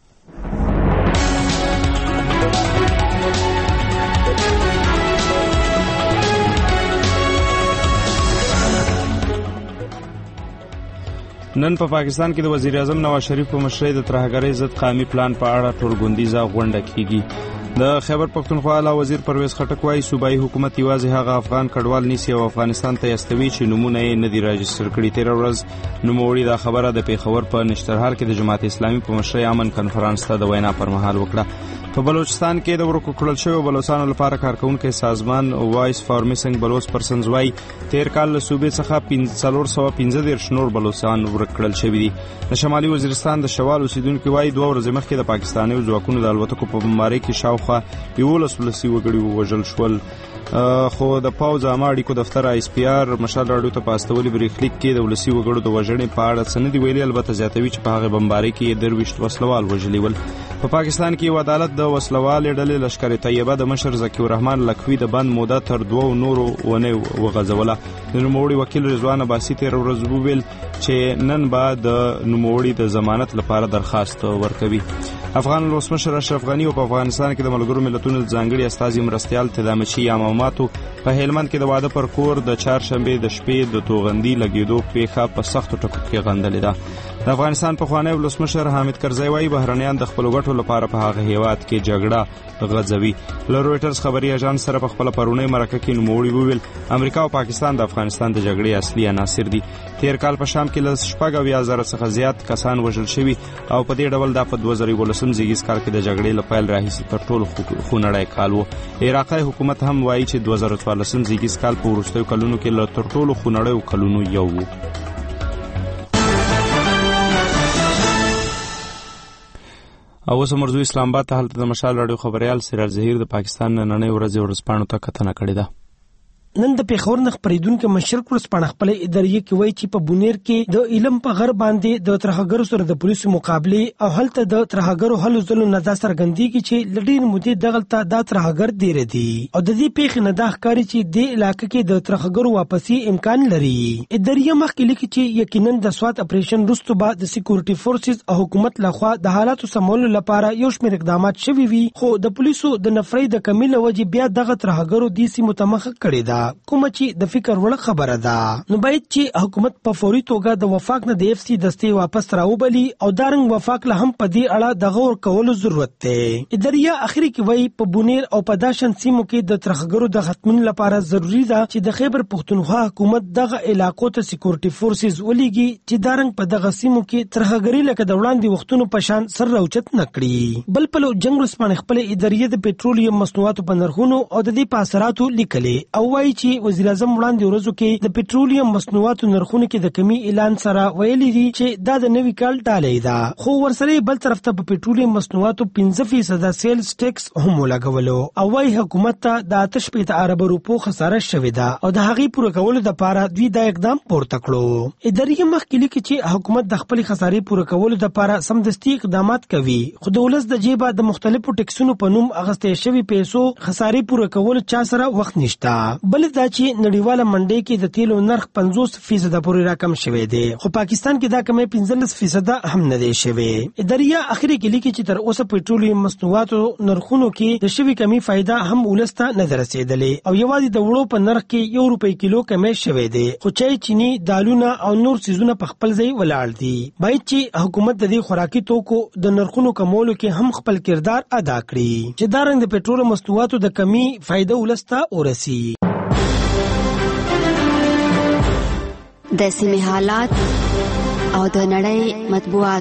نن په پاکستان کې د وزیر اعظم نواز شریف په مشرۍ د ترهګرۍ ضد قومي پلان په اړه ټولګوندیزه غونډه کیږي. د خیبر پختونخوا اعلی وزیر پرویز خټک وايي صوبایي حکومت یوازې هغه افغان کډوال نیسي او افغانستان ته استوي چې نمونه یې نه دي راجستر کړي. تیر ورځ نوموړي دا خبره د پیښور په نشترهار کې د جماعت اسلامي په مشرۍ امن کنفرانس ته د وینا پر مهال وکړه. په بلوچستان کې د ورکو کړل شویو بلوچستانو لپاره کارکونکو سازمان وایس فار میسنګ بلوچ پرسنز وايي تیر کال له صوبې څخه څلور سوه پنځه دېرش نور بلوچستان ورک کړل شوي دي. د شمالي وزیرستان د شوال اوسیدونکو وايي دوه ورځې مخکې د پاکستاني ځواکونو د الوتکو په بمبارۍ کې شاوخوا یولس ولسي وګړي ووژل شول. خو د پوځ عامه اړیکو دفتر آی اس پی آر مشال راډیو ته په استولي بریښلیک کې د ولسي وګړو د وژنې په اړه څه نه دي ویلي، البته زیاتوي چې په هغه بمبارۍ کې یې درویشت وسلوال وژلي ول. په پاکستان کې یو عدالت د وسلوالې ډلې لشکر طیبه د مشر ذکي الرحمن لکوي د بند موده تر دوو نورو ونې وغځوله. د نوموړي وکیل رضوان عباسي تیر ورځ وویل چې نن به د نوموړي د ضمانت لپاره درخواست ورکوي. افغان ولسمشر اشرف غنی او په افغانستان کې د ملګرو ملتونو ځانګړي استازي مرستیال تدامچي یاماماتو په هلمند کې د واده پر کور د چهارشنبې د شپې د توغندي لګیدو پیښه په سختو ټکو کې غندلې ده. د افغانستان پخوانی ولسمشر حامد کرزی وايي بهرنیان د خپلو ګټو لپاره په هغه هیواد کې جګړه غځوي. له رویټرز خبري اژانس سره په خپله پرونۍ مرکه کې نوموړي وویل امریکا او پاکستان د افغانستان د جګړې اصلي عناصر دي. تیر کال په شام کې له شپږ اویا زره څخه زیات کسان وژل شوي او په دې ډول دا په دوه زره یولسم زیږیز کال کې د جګړې له پیل راهیسې تر ټولو خونړی کال و. عراقي حکومت هم وایي چې دوه زره څوارلسم زیږیز کال په وروستیو کلونو کې له تر ټولو خونړیو کلونو یو و. او اوس مرزو اسلام آباد ته هلته د مشال راډیو خبريال سراج ظهیر د پاکستان نننۍ ورځې ورځپاڼو ته کتنه کړې ده. نن د پیښور نه خبرېدونکو مشرق ورځپاڼه خپل ادارې کې وایي چې په بونیر کې د علم په غر باندې د ترهګرو سره د پولیسو مقابله او هلته د ترهګرو هلو ځلو نه دا څرګندېږي چې لډیر مودې دغلته دا ترهګر ډیر دي او د دې پیښې نه دا ښکاري چې د علاقې کې د ترهګرو واپسی امکان لري. ادارې مخکې لیکي چې یقینا د سوات اپریشن وروسته به د سکیورټي فورسز او حکومت لخوا د حالاتو سمولو لپاره یو شمېر اقدامات شوي وي، خو د پولیسو د نفرۍ د کمۍ له وجې بیا دغه ترهګرو دې سیمو ته مخه کړې ده، کومه چې د فکر وړ خبره ده. نو باید چې حکومت په فوري توګه د وفاق نه د اف سی دستې واپس راوبلي او دارنګ وفاق له هم په دې اړه د غور کولو ضرورت دی. ادارې اخري کې وایي په بونیر او په داشن سیمو کې د ترهګرو د ختمولو لپاره ضروری ده چې د خیبر پختونخوا حکومت دغه علاقو ته سکیورټي فورسز ولېږي چې دارنګ په دغه سیمو کې ترهګري لکه د وړاندې وختونو په شان سر راوچت نه کړي. بل پلو جنگ ورځپاڼه خپل ادارې د پېټرولیم مصنوعاتو په نرخونو او د دې په اثراتو لیکلې او وایي چې وزیر اعظم وړاندې ورځو کې د پېټرولیم مصنوعاتو نرخونو کې د کمی اعلان سره ویلي دي چې دا د نوي کال ډالۍ ده، خو ورسره بل طرف ته په پېټرولیم مصنوعاتو پنځه فیصد سیلز ټیکس هم ولګولو او وايي حکومت ته د اته شپېته ارب روپو خساره شوې ده او د هغې پوره کولو لپاره دوی دا اقدام پورته کړو. ادارې مخکې لیکي چې حکومت د خپلې خسارې پوره کولو لپاره سمدستي اقدامات کوي، خو د ولس د جیبه د مختلفو ټیکسونو په نوم اخیستې شوي پیسو خسارې پوره کولو چا سره وخت نشته. بل دا چې نړیواله منډۍ کې د تیلو نرخ پنځوس فیصد پورې راکم شوی دی، خو پاکستان کې دا کمی پنځلس فیصد هم نه دی شوی. ادارې اخري کې لیکي چې تر اوسه پېټرولیم مصنوعاتو نرخونو کې د شوي کمی فایده هم ولسته نه ده رسېدلې او یوازې د وړو په نرخ کې یو روپۍ کیلو کمی شوی دی، خو چای، چینی، دالونه او نور څیزونه په خپل ځای ولاړ دي. باید چې حکومت د دې خوراکي توکو د نرخونو کمولو کې هم خپل کردار ادا کړي چې دا رنګ د پېټرول مصنوعاتو د کمی فایده ولسته ورسي. د سیمې حالات او د نړۍ مطبوعات.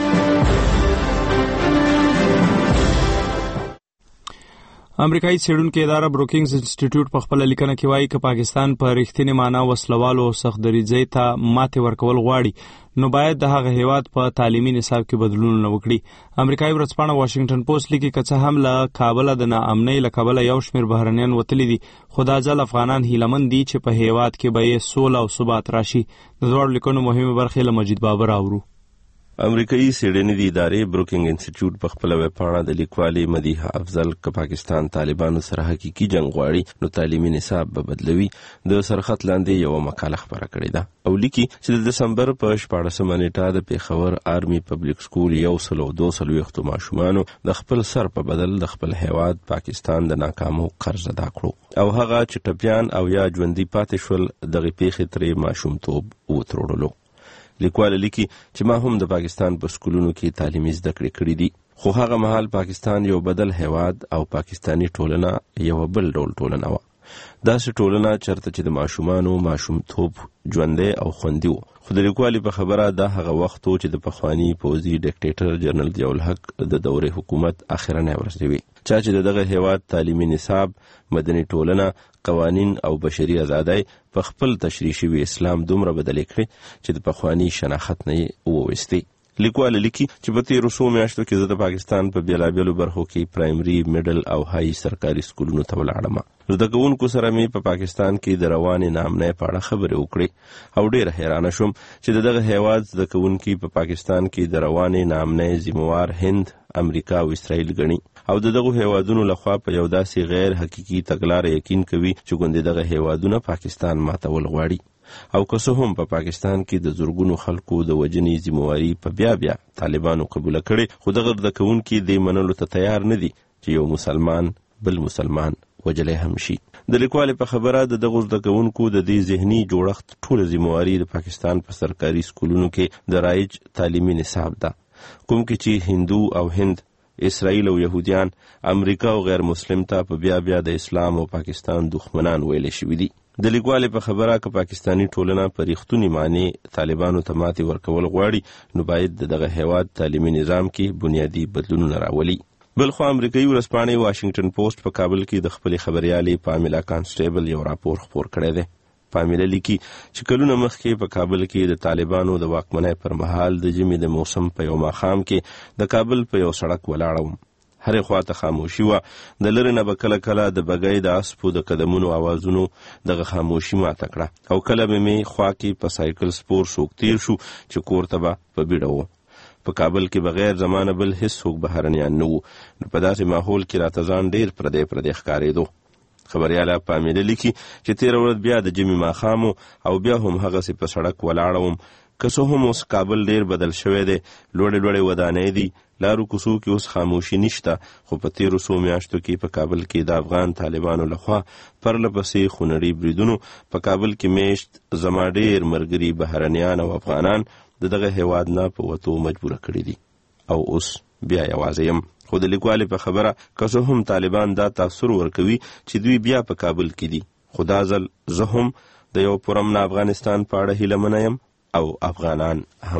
امریکایي څېړونکو اداره بروکینګز انسټیټیوټ په خپل لیکنه کې وایي چې پاکستان په رښتینې معنا وسلوالو او سختدریځۍ ته ماتې ورکول غواړي نو باید د هغه هیواد په تعلیمي نصاب کې بدلونونه وکړي. امریکایي ورځپاڼه واشنگټن پوسټ لیکي که څه هم له کابله د ناامنۍ له کبله یو شمېر بهرنیان وتلي دي، خو دا ځل افغانان هیلهمند دي چې په هیواد کې به یې سوله او ثبات راشي. د دواړو لیکنو مهمې برخې له مجید بابر اورو. امریکایي څېړنې ادارې بروکینګ انسټیټیوټ په خپل ویبپاڼه د لیکوالې مدیحه افضل که پاکستان طالبانو سره حقیقي جنگ غواړي نو تعلیمي نصاب به بدلوي د سرخط لاندې یو مقاله خپره کړې ده او لیکي چې د دسمبر په شپاړسمه نیټه د پیښور آرمي پبلک سکول یو سل او دوه څلوېښتو ماشومانو د خپل سر په بدل د خپل هیواد پاکستان د ناکامو قرض ادا کړو او هغه چې ټپیان او یا ژوندي پاتې شول دغه پیښې ترې ماشومتوب وتروړلو. لیکوال لیکي چې ما هم د پاکستان په سکولونو کې تعلیمي زده کړې کړې دي، خو هغه مهال پاکستان یو بدل هیواد او پاکستانی ټولنه یو بل ډول ټولنه وه. داسې ټولنه چرته چې د ماشومانو ماشومتوب ژوندی او خوندي و. خو د لیکوالې په خبره دا هغه وخت و چې د پخواني پوځي ډیکټیټر جنرال ضیاءالحق د دورې حکومت اخرنۍ ورځې وې، چا چې د دغه هیواد تعلیمي نصاب، مدني ټولنه، قوانین او بشري ازادۍ په خپل تشریح شوي اسلام دومره بدلې کړې چې د پخواني شناخت نه یې وویستې. لیکوال لیکي چې په تېرو څو میاشتو کې زه د پاکستان په بېلابېلو برخو کې پرایمري، میډل او هاي سرکاري سکولونو ته ولاړم. زده کوونکو سره مې په پاکستان کې د روانې ناامنۍ په اړه خبرې وکړې او ډېره حیرانه شوم چې د دغه هیواد زده کوونکي په پاکستان کې د روانې ناامنۍ ذمهوار هند، امریکا او اسرائیل ګڼي او د دغه هیوادونو لخوا په یو داسې غیر حقیقي تګلاره یقین کوي چې ګوندې دغه هیوادونه پاکستان ماتول غواړي او که څه هم په پاکستان کې د زرګونو خلکو د وژنې ذمهواري په بیا بیا طالبانو قبوله کړې، خو دغه زده کوونکي دې منلو ته تیار نه دي چې یو مسلمان بل مسلمان وجلی هم شي. د لیکوالې په خبره د دغو زده کوونکو د دې ذهني جوړښت ټوله ذمهواري د پاکستان په سرکاري سکولونو کې د رایج تعلیمي نصاب ده، کوم کې چې هندو او هند، اسرائیل او یهودیان، امریکا او غیر مسلم ته په بیا بیا د اسلام او پاکستان دښمنان ویلې شوي دي. د لیکوالې په خبره که پاکستانی ټولنه په ریښتوني معنی طالبانو ته ماتې ورکول غواړي نو باید د دغه هیواد تعلیمي نظام کې بنیادي بدلونونه راولي. بلخو امریکایي ورځپاڼې واشنگټن پوسټ په کابل کې د خپلې خبریالې پامیلا کانسټیبل یو راپور خپور کړی دی. پامیلا لیکي چې کلونه مخکې په کابل کې د طالبانو د واکمنۍ پر مهال د ژمي د موسم په یو ماښام کې د کابل په یو سړک ولاړم. هرې خواته خاموشي وه، د لرې نه به کله کله د بګۍ د اسپو د قدمونو آوازونو دغه خاموشي ماته کړه او کله به مې خوا کې په سایکل سپور څوک تیر شو چې کور ته به په بیړه و. په کابل کې بغیر زمانه بل هیڅ څوک بهرنیان نه وو، نو په داسې ماحول کې راته ځان ډېر پردی پردی ښکارېدو. خبریاله پامیله لیکي چې تېره ورځ بیا د ژمي ماښام او بیا هم هغسې په سړک ولاړه وم. که څه هم اوس کابل ډېر بدل شوی دی، لوړې لوړې ودانۍ دي، لارو کوڅو کې اوس خاموشي نشته، خو په تېرو څو میاشتو کې په کابل کې د افغان طالبانو لخوا پرله پسې خونړي بریدونو په کابل کې میشت زما ډېر ملګري بهرنیان او افغانان د دغه هیواد نه په وتو مجبوره کړي دي او اوس بیا یوازې یم. خو د لیکوالې په خبره که څه هم طالبان دا تاثر ورکوي چې دوی بیا په کابل کې دي، خو دا ځل زه هم د یو پرامن افغانستان په اړه هیلهمنه یم او افغانان هم.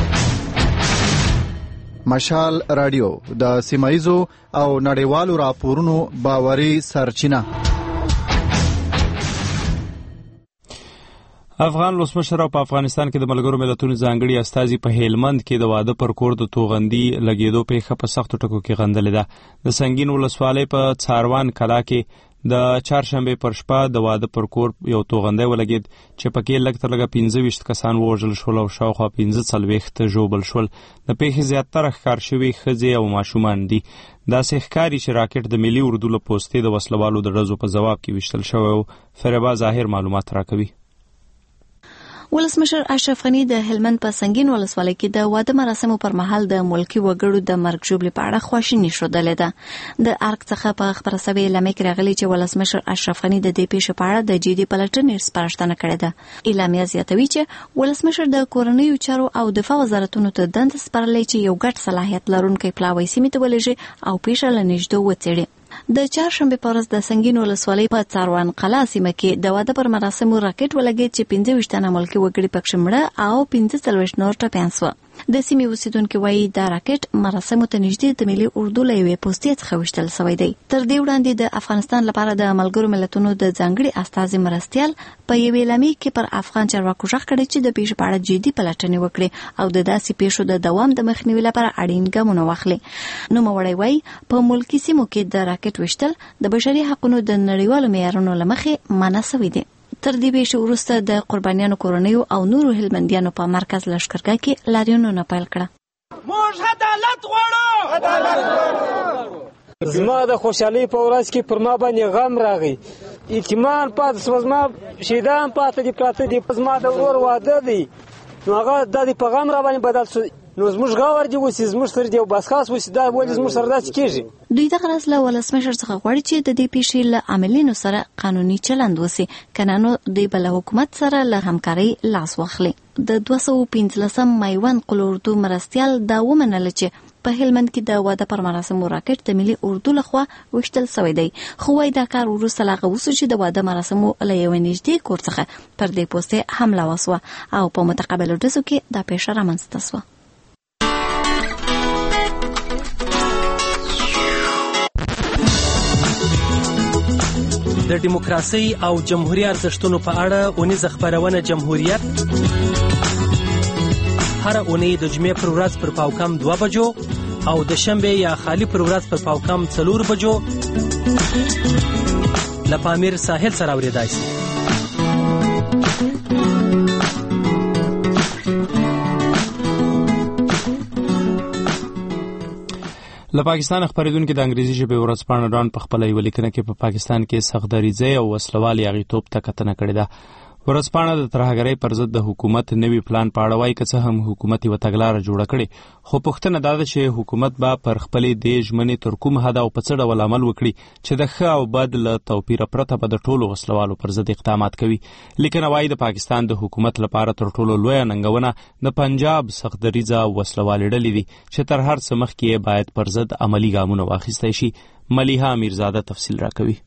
مشال رادیو د سیمایزو او نړیوالو راپورونو باوري سرچینه. افغان ولسمشر په افغانستان کې د ملګرو ملتونو ځانګړي استازي په هلمند کې د واده پر کور د توغندي لګېدو پیښه په سختو ټکو کې غندلې ده. د سنگین ولسوالۍ په څاروان کلا کې د چهارشنبې پر شپه د واده پر کور یو توغندی ولګېد چې پکې لږ تر لږه پنځه ویشت کسان ووژل شول او شاوخوا پنځه څلوېښت ژوبل شول. د پیښې زیاتره ښکار شوي ښځې او ماشومان دي. داسې ښکاري چې راکټ د ملي اردو له پوستې د وسلوالو د ډزو په ځواب کې ویشتل شوی و. فریبا ظاهر معلومات راکوي. ولسمشر اشرف غنی د هلمند په سنگین ولسوالۍ کې د واده مراسمو پر مهال د ملکی وګړو د مرګ ژوبلې په اړه خواشیني ښودلې ده. د ارګ څخه په خبره سوي اعلامیه کې راغلي چې ولسمشر اشرف غنی د دې پیښې په اړه د جدي پلټنې سپارښتنه کړې ده. اعلامیه زیاتوي چې ولسمشر د کورنیو چارو او دفاع وزارتونو ته دنده سپارلې چې یو ګډ صلاحیت لرونکی پلاوی سیمې ته ولېږي او پیښه له نږدې وڅېړي. د چهارشنبه په ورځ د سنگین ولسوالۍ په څاروان قلا سیمه کې د واده پر مراسمو راکټ ولګید چې پنځه ویشت تنه ملکي وګړي پکښ مړه او پنځه څلوېښت نور ټپیان شول. د سیمې اوسیدونکو وایي دا راکټ مراسمو ته نږدې د ملي اردو له یوې پوستې څخه وشتل شوی دی. تر دې وړاندې د افغانستان لپاره د ملګرو ملتونو د ځانګړي استازي مرستیال په یوې اعلامیه کې پر افغان چارواکو ژغ کړی چې د پیښې په اړه جدي پلټنې وکړي او د داسې پیښو د دوام د مخنیوي لپاره اړین ګامونه واخلي. نوموړی وایي په ملکي سیمو کې د راکټ وشتل د بشري حقوقو د نړیوالو معیارونو له مخې منع شوی دی. تر دې پیښې وروسته د قربانیانو کورنیو او نورو هلمندیانو په مرکز لښکرګاه کې لاریونونه پیل کړه. موږ عدالت غواړو. عدالت غواړو. زما د خوشحالۍ په ورځ کې پر ما باندې غم راغی. یتیمان پاتې شول، زما شهیدان پاتې دي پراته دي. زما د ورور واده دی، نو هغه د دې په غم را باندې بدل شو. نو زموږ غاور دی اوس زموږ سره دی او بس خاص اوس دا ولې زموږ سره داسې کېږي. دوی دغه راز له ولسمشر څخه غواړي چې د دې پیښې له عاملینو سره قانوني چلند وشي، کنه نو دوی به له حکومت سره له همکارۍ لاس واخلي. د دوه سوه پنځلسم میوند قل اردو مرستیال دا ومنله چې په هلمند کې د واده پر مراسمو راکټ د ملي اردو لخوا وشتل شوی دی، خو وايي دا کار وروسته لا غوسه چې د واده مراسمو له یو نږدې کور څخه پر دې پوسټه حمله وسوه او په متقابل ډزو کې دا پیښه رامنځته شوه. د دیموکراسي او جمهوریت ارزښتونو په اړه اونیزه خبرونه جمهوریت هر اونۍ د جمعې پر ورځ پر پاوکم دوه بجو او د شنبه یا خالی پر ورځ پر پاوکم څلور بجو له پامیر ساحل سره اوریدای شي. له پاکستان خبرېدونکو د انګریزي ژبې ورځپاڼه ډان په خپل یو لیکنه کې په پاکستان کې سختدریزي او وسلوالي غیتوب ته کتنه کړې ده. ورځپاڼه د ترهګرۍ پر ضد د حکومت نوي پلان په اړه وایي که څه هم حکومت یې وتګلاره جوړه کړې، خو پوښتنه دا ده چې حکومت به پر خپلې دې ژمنې تر کوم حده او په څه ډول عمل وکړي چې د ښه او بد له توپیره پرته به د ټولو وسلوالو پر ضد اقدامات کوي. لیکنه وایي د پاکستان د حکومت لپاره تر ټولو لویه ننګونه د پنجاب سختدریزه وسلوالې ډلې دي چې تر هر څه مخکې یې باید پر ضد عملي ګامونه واخیستی شي. ملیحه امیرزاده تفصیل راکوي.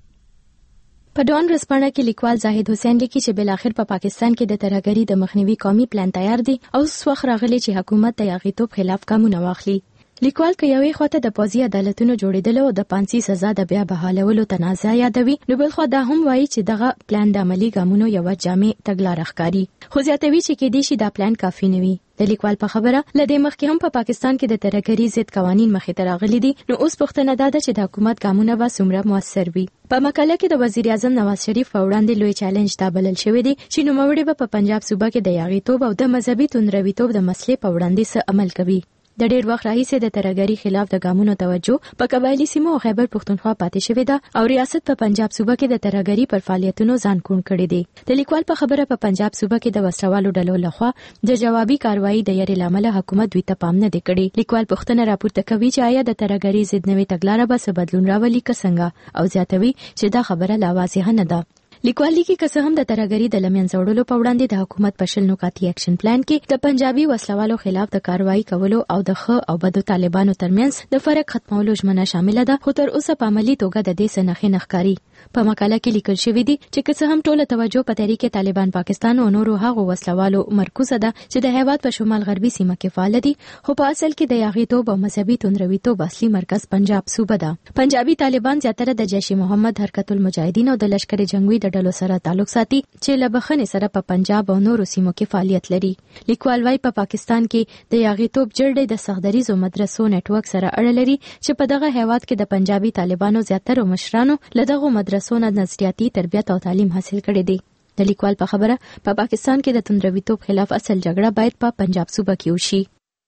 په ډان ورځپاڼه کې لیکوال زاهد حسین لیکي چې بلاخر په پا پاکستان کې د ترهګرۍ د مخنیوي قومي پلان تیار دی او اوس وخت راغلی چې حکومت د یاغیتوب خلاف ګامونه واخلي. لیکوال که یوې خواته د پوځي عدالتونو جوړېدل او د پانسي سزا د بیا بحالولو تنازع یادوي، نو بل خوا دا هم وایي چې دغه پلان د عملي ګامونو یوه جامع تګلاره ښکاري، خو زیاتوي چې کېدای شي دا پلان کافي نه وي. د لیکوال په خبره لدې مخکې هم په پا پاکستان کې د ترهګرۍ ضد قوانین مخې ته راغلي دي، نو اوس پوښتنه دا ده چې د حکومت ګامونه به څومره موثر وي. په مقاله کې د وزیر اعظم نواز شریف په وړاندې لوی چیلنج دا بلل شوی دی چې نوموړی به په پنجاب صوبه کې د یاغیتوب او د مذهبي توندرویتوب د مسلې په وړاندې څه عمل کوي. د ډېر وخت راهیسې د ترهګرۍ خلاف د ګامونو توجه په قبایلي سیمو او خیبر پښتونخوا پاتې شوې ده او ریاست په پنجاب صوبه کې د ترهګرۍ پر فعالیتونو ځان کوڼ کړی دی. د لیکوال په خبره په پنجاب صوبه کې د وسلوالو ډلو لخوا د جوابي کاروایی د یاري لامل حکومت دوی ته پام نه دی کړی. لیکوال پوښتنه راپورته کوي چې آیا د ترهګرۍ ضد نوې تګلاره به څه بدلون راولي که څنګه، او زیاتوي چې دا خبره لا واضحه نه ده. لیکوال لیکي که څه هم د ترهګرۍ د لمنځه وړلو په وړاندې د حکومت په شل نقاطي اکشن پلان کې د پنجابي وسلوالو خلاف د کاروایی کولو او د ښه او بدو طالبانو ترمنځ د فرق ختمولو ژمنه شامله ده، خو تر اوسه په عملي توګه د دې څه نښې نه ښکاري. په مقاله کې لیکل شوی دی چې که څه هم ټوله توجه په تحریک طالبان پاکستان او نورو هغو وسلوالو مرکوزه ده چې د هیواد په شمال غربي سیمه کې فعال دي، خو په اصل کې د یاغیتوب او مذهبي توندرویتوب اصلي مرکز پنجاب صوبه ده. پنجابي طالبان زیاتره د جیش محمد حرکت المجاهدین او د لشکر جنگوي د ډلو سره تعلق ساتي چې له بخښنې سره په پنجاب او نورو سیمو کې فعالیت لري. لیکوال وايي په پاکستان کې د یاغیتوب جړې د سختدریزو مدرسو نټورک سره اړه لري چې په دغه هیواد کې د پنجابي طالبانو زیاتره مشرانو له دغو مدرسو نه نظریاتي تربیت او تعلیم حاصل کړی دی. د لیکوال په خبره په پا پاکستان کې د توندرویتوب خلاف اصل جګړه باید په پا پنجاب صوبه کې وشي.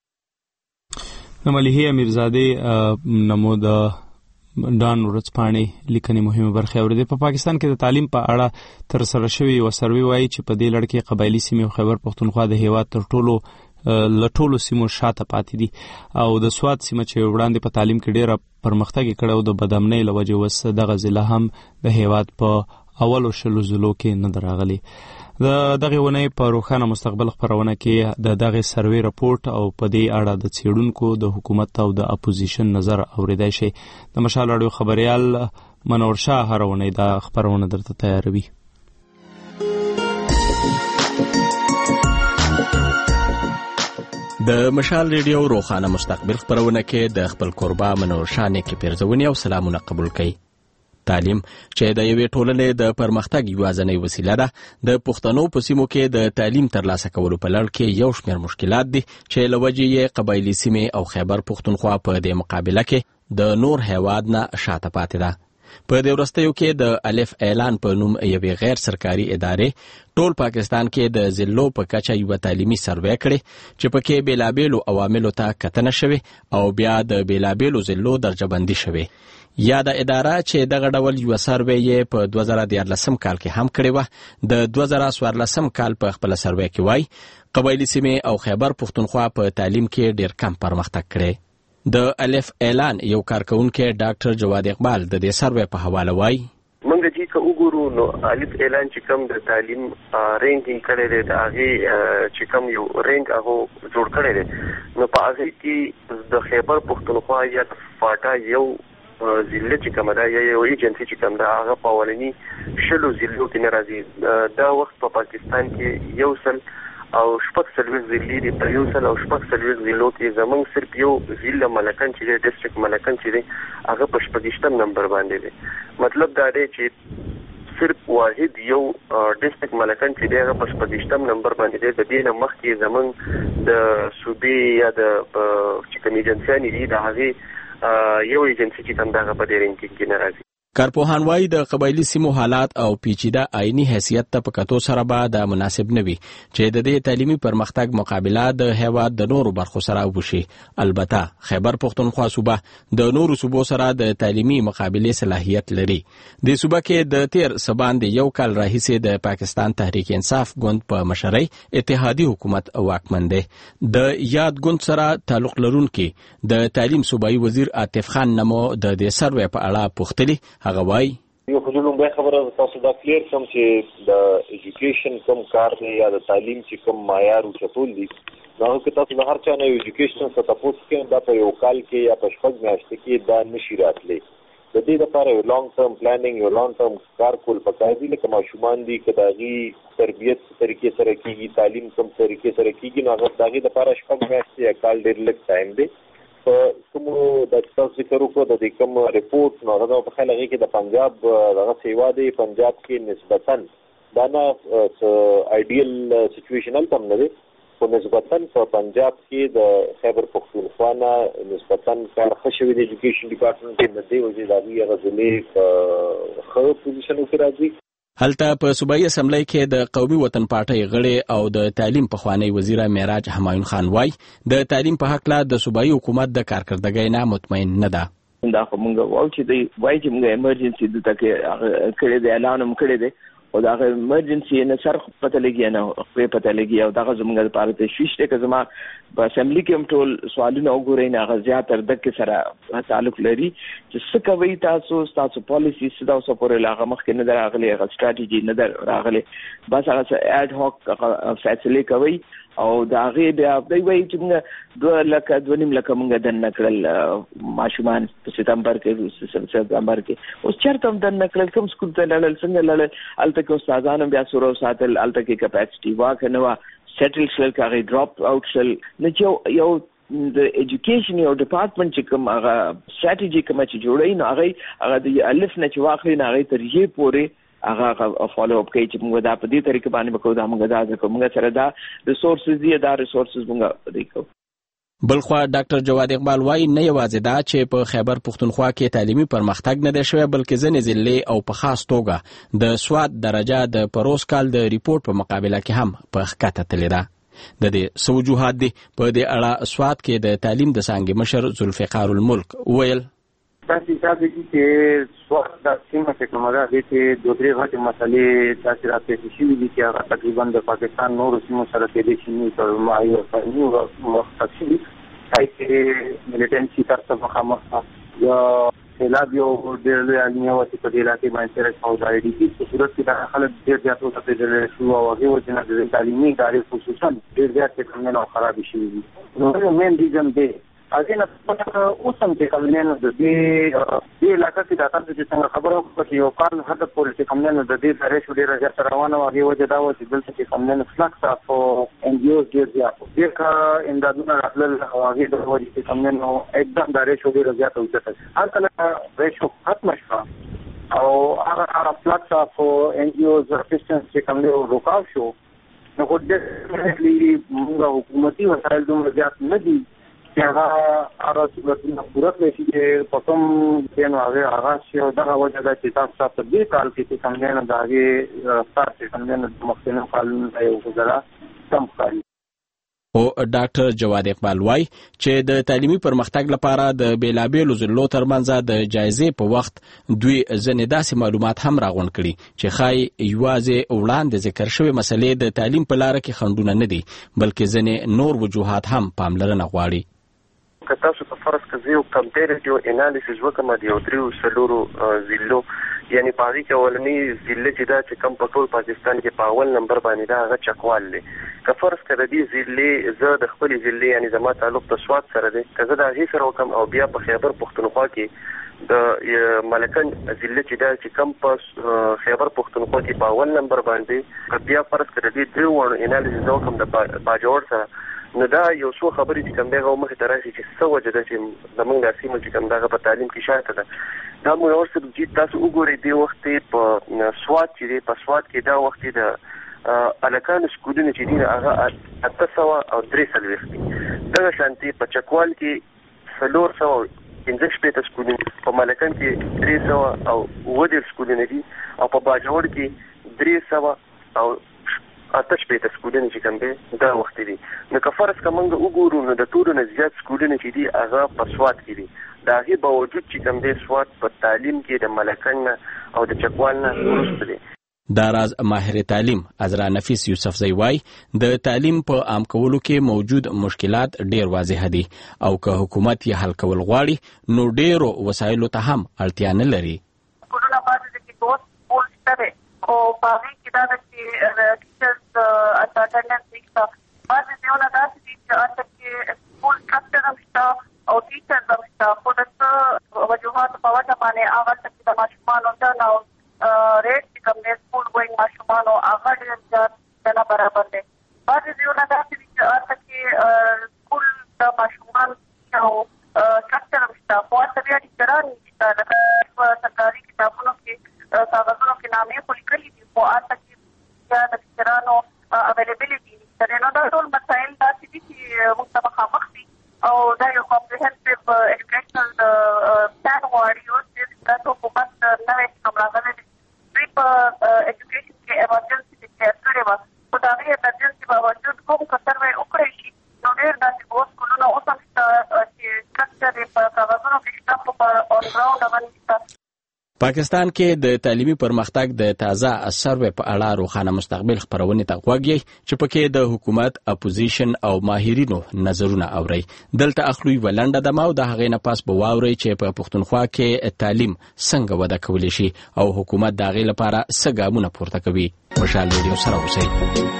ملیحه امیرزاده نمو د ډان ورځپاڼې لیکنې مهمه برخه اورېدې. په پاکستان کې د تعلیم په اړه تر سره شوی یو سروې وایي چې په دې لړ کې قبایلي سیمې او خیبر پښتونخوا د هیواد تر ټولو له ټولو سیمو شاته پاتې دي او د سوات سیمه چې وړاندې په تعلیم کې ډېره پرمختګ یې کړی او د بدامنۍ له وجې اوس دغه ضلع هم د هیواد په اولو شلو ضلعو کې نه ده راغلې. د دغه ونې په روښانه مستقبل خبرونه کې د دغه سروې راپورټ او په دې اړه د څېړونکو د حکومت او د اپوزیشن نظر اوریدای شي. د مشال رادیو خبريال منور شاه هر ونې د خبرونه درته تیاروي. د مشال ریډیو روښانه مستقبل خبرونه کې د خپل قربا منور شاه نیک پیرزونی او سلامونه قبول کړئ. تعلیم چې د یوې ټولنې د پرمختګ یوازینۍ وسیله ده، د پښتنو په سیمو کې د تعلیم ترلاسه کولو په لړ کې یو شمېر مشکلات دي چې له وجې یې قبایلي سیمې او خیبر پښتونخوا په دې مقابله کې د نور هیواد نه شاته پاتې ده. په دې وروستیو کې د الف اعلان په نوم یوې غیر سرکاري ادارې ټول پاکستان کې د ضلعو په کچه یوه تعلیمي سروې کړې چې پکې بېلابېلو عواملو ته کتنه شوې او بیا د بېلابېلو ضلعو درجهبندي شوې. یا د اداره چې دغه ډول یو سروې یې په دوه زره دیارلسم کال کې هم کړې وه، د دوه زره څوارلسم کال په خپله سروې کې وایي قبایلي سیمې او خیبر پښتونخوا په تعلیم کې ډېر کم پرمختګ کړی. د الف اعلان یو کارکونکی ډاکټر جواد اقبال د دې سروې په حواله وایي موږ چې که وګورو نو الف اعلان چې کوم د تعلیم رینکینګ کړی دی د هغې چې کوم یو رینک هغه جوړ کړی دی نو په هغې کې د خیبر پښتونخوا یا د فاټا یو ضلع چې کومه ده یا یو ایجنسي چې کوم ده هغه په اولني شلو ضلعو کې نه راځي. دا وخت په پاکستان کې یو سل او شپږ څلوېښت ضلعې دي. په یو سل او شپږ څلوېښت ضلعو کې زموږ صرف یو ضلع ملکن چې دی ډسټرکټ ملکن چې دی هغه په شپږیشتم نمبر باندې دی. مطلب دا دی چې صرف واحد یو ډسټرکټ ملکن چې دی هغه په شپږیشتم نمبر باندې دی. د دې نه مخکې زموږ د صوبې یا د چې کوم ایجنسیانې دي د هغې یو ایجنسی چې کوم دغه په دې رینکینګ کې نه راځي. کارپوهان وایي د قبایلي سیمو حالات او پیچیده آئینی حیثیت ته په کتو سره به دا مناسب نه وي چې د دې تعلیمي پرمختګ مقابله د هیواد د نورو برخو سره وشي. البته خیبر پښتونخوا صوبه د نورو صوبو سره د تعلیمي مقابلې صلاحیت لري. د صوبه کې د تیر سباندې یو کال راهیسې د پاکستان تحریک انصاف ګوند په مشرۍ اتحادي حکومت واکمن دی. د یاد ګوند سره تعلق لرونکي د تعلیم صوبایي وزیر عاطف خان نمو د دې سروې په اړه پوښتلي. هغه وایي یو خو لومړی خبره تاسو دا کلیر کوم چې د ایجوکیشن کوم کار دی یا د تعلیم چې کوم معیار او چتول دي نو که تاسو د هر چا نه ایجوکیشن څخه تاسو کې دا په یو کال کې یا په شپږ میاشتې کې دا نشي راتلی. د دې لپاره یو لانګ ټرم پلانینګ یو لانګ ټرم کار کول پکار دي. لکه ماشومان دي که د هغې تربیت طریقې سره کېږي، تعلیم کوم طریقې سره کېږي نو هغه د هغې لپاره شپږ میاشتې یا کال ډېر لږ ټایم دی. په کومو د تاسو ذکر وکړو د دې کوم ریپورټ نو هغه په خیال هغې کې د پنجاب دغه سیوا دی. پنجاب کې نسبتاً دا نه آیډیل سچویشن هلته هم نه دی خو نسبتاً په پنجاب کې د خیبر پښتونخوا نه نسبتاً کار ښه شوی دی. ایجوکیشن ډپارټمنټ کې د دې وجې د هغوی هغه ضلعې په ښه پوزیشنو کې راځي. هلته په صوبایي اسمبلی کې د قومي وطن پارټۍ غړی او د تعلیم پخوانی وزیر معراج همایون خان وایي د تعلیم په هکله د صوبایي حکومت د کارکردګۍ نه مطمئن نه ده. دا خو موږ وایو چې دی وایي چې موږ ایمرجنسي دلته کې کړی دی، اعلان هم کړی دی او دا هغه ایمرجنسي نه سر پته لګي نه خو پته لګي او دغه زموږ لپاره تشویش دی. که زما په اسمبلی کې هم ټول سوالونه وګورئ نه هغه زیاتره دغه سره تعلق لري چې څه کوي تاسو تاسو پالیسي څه دا اوسه پورې لا هغه مخکې نه در راغلي، هغه سټراټیجي نه در راغلي، بس هغه اډ هاک فیصلې کوي او د هغې بیا دی وایي چې موږ دوه لکه دوه نیم لکه موږ دننه کړل ماشومان په سپتمبر کې سپتمبر کې اوس چېرته هم دننه کړل، کوم سکول ته لړل، څنګه لړل، هلته کې استادان هم بیا سوره ساتل، هلته کې کپاسټي واکه نه وه، سیټل شول که هغې ډراپ آوټ شول. نو چې یو د ایجوکیشن یو ډپارټمنټ چې کوم هغه سټراټیجي کومه چې جوړوي نو هغې هغه د الف نه چې واخلي نو هغې تر یې پورې هغه فالو اپ کوي چې موږ دا په دې طریقې باندې وکړو، دا موږ دا وکړو، موږ سره دا ریسورسز دي، دا ریسورسز موږ دې کوو. بلخوا ډاکټر جواد اقبال وایي نه یوازې دا چې په خیبر پښتونخوا کې تعلیمي پرمختګ نه دی شوی بلکې ځینې ضلعې او په خاص توګه د سواد درجه د پروس کال د ریپورټ په مقابله کې هم په ښکته تللې ده. د دې څه وجوهات دي په دې اړه سواد کې د تعلیم د څانګې مشر ذوالفقار الملک وویل تاسو تاسو چې سواد د سیمه کې کومه ده چې دوه درې غټې مسلې تاسو راپېښې شوي دي چې هغه تقریبا د پاکستان نورو سیمو سره کېدای شي نو تر معیار مختص شي هغې کې ملیټنسي طرز ته مخامخ یا سیلاب یو ډېر لوی علمي وه چې په دې علاقې باندې تېره او د آی ډي پي په صورت کې دغه خلک ډېر زیات وتښتېدلی شو او هغې وجې نه د تعلیمي ادارې خصوصا ډېر زیات چې کوم نه خرابې شوي دي. نو مین ریزن دی هغې نه اوس هم چې کوم نه د دې دې علاقه کې دا تاسو چې څنګه خبره وکړه چې یو کال حد پورې چې کوم نه د دې ادارې شو ډېره زیاته روانه وه. هغې وجه دا وه چې دلته چې کوم نه فلکس اف ان جی اوز ډېر زیات و، ډېر ښه امدادونه راتلل او هغې د وجې چې کوم نه एकदम دا ریشو ډېره زیاته اوچته شوه. هلته ریشو ختمه شوه او هغه فلکس اف ان جی اوز اسسټنس چې کوم نه روکاو شو. نو خو ډېفنټلی موږ حکومتي وسایل دومره زیات نه دي چې هغه هغه صورتونه پوره کړی شي چې په کوم ځای نو هغې آغاز شي او دغه وجه ده چې تاسو ته په دې کال کې چې کوم دی نو د هغې رفتار چې کوم دی نو د مخکینو کالونو ته یو ګذره کم ښکاري. او ډاکټر جواد اقبال وایي چې د تعلیمي پرمختګ لپاره د بېلابېلو ضلعو ترمنځ د جایزې په وخت دوی ځینې داسې معلومات هم راغونډ کړي چې ښایي یوازې وړاندې ذکر شوې مسلې د تعلیم په لاره کې خنډونه نه دي بلکې ځینې نور وجوهات هم پاملرنه غواړي. که تاسو په فرض کې زه یو کمپیریټیو انالیسیس وکړم د یو دریو څلورو ضلعو، یعنې په هغې کې اولنۍ ضلع چې دا چې کوم په ټول پاکستان کې په اول نمبر باندې دا هغه چکوال دی. که فرض که د دې ضلعې زه د خپلې ضلعې یعنې زما تعلق د سوات سره دی، که زه د هغې سره وکړم او بیا په خیبر پښتونخوا کې د ملکن ضلع چې دا چې کوم په خیبر پښتونخوا کې په اول نمبر باندې، که بیا فرض که د دې دریو وړو انالیسیس زه وکړم د باجوړ سره، نو دا یو څو خبرې چې کوم دی هغه مخې ته راشي چې څه وجه ده چې زموږ دا سیمه چې کوم ده هغه په تعلیم کې شاته ده. دا موږ ورسره چې تاسو وګورئ دې وخت په سوات چې دی، په سوات کې دا وخت د الکانو سکولونه چې دي هغه اته سوه او درې څلوېښت دي. دغه شانتې په چکوال کې څلور سوه پنځه شپېته سکولونه، په ملکن کې درې سوه او اووه دېرش سکولونه دي او په باجوړ کې درې سوه او اته شپېته سکولونه چې کوم دی دا وخت دي. نو که فرض که موږ وګورو نو د ټولو نه زیات سکولونه چې دي هغه په سوات کې دي. د هغې باوجود چې کوم دی سوات په تعلیم کې د ملکن نه او د چکوال نه وروسته دی. دا راز ماهر تعلیم عذرا نفیس یوسفزی وایي د تعلیم په عام کولو کې موجود مشکلات ډېر واضح دي او که حکومت یې حل کول غواړي نو ډېرو وسایلو ته هم اړتیا نه لري. سکولونه بعضې ځای کې اوس سکول شته دی خو په هغې کې دا ده چې ټیچرز اټنډنس نشته. بعضې ځایونه داسې دي چې هلته کې سکول سټرکچر هم شته او ټیچرز هم شته، خو د څه وجوهاتو په وجه باندې هغه هلته کې د ماشومانو ټرن او ریټ چې کوم دی سکول ګوینګ ماشومانو هغه ډېر زیات نه برابر دی. بعضې ځایونه داسې دي چې هلته کې سکول د ماشومان او سټرکچر هم شته، خو هلته بیا ټیچران نشته. لکه په سرکاري کتابونو کې کاغذونو کې نامې خو لیکلي دي خو هلته کې بیا د ټیچرانو اویلیبلټي نشته. نو دا ټول مسایل داسې دي چې موږ ته مخامخ دي او دا یو کمپریهنسیو ایډوکیشنل پلان غواړي. اوس چې تاسو حکومت نوی کوم راغلی دی دوی په ایډوکیشن کې ایمرجنسي ډکلیئر کړې وه، خو د هغې ایمرجنسي باوجود کوم که سروی وکړی شي نو ډېر داسې اوس سکولونه اوس هم شته چې سټرکچر یې په کاغذونو کې شته خو په اونګراونډ هغه نشته. پاکستان کې د تعلیمي پرمختګ د تازه سروې په اړه روښانه مستقبل خپرونې ته غوږ یې چې پکې د حکومت، اپوزیشن او ماهرینو نظرونه اورئ. دلته اخلو یوه لنډه دمه او د هغې نه پس به واورئ چې په پښتونخوا کې تعلیم څنګه وده کولی شي او حکومت د هغې لپاره څه ګامونه پورته کوي. مشال ریډیو سره اوسئ.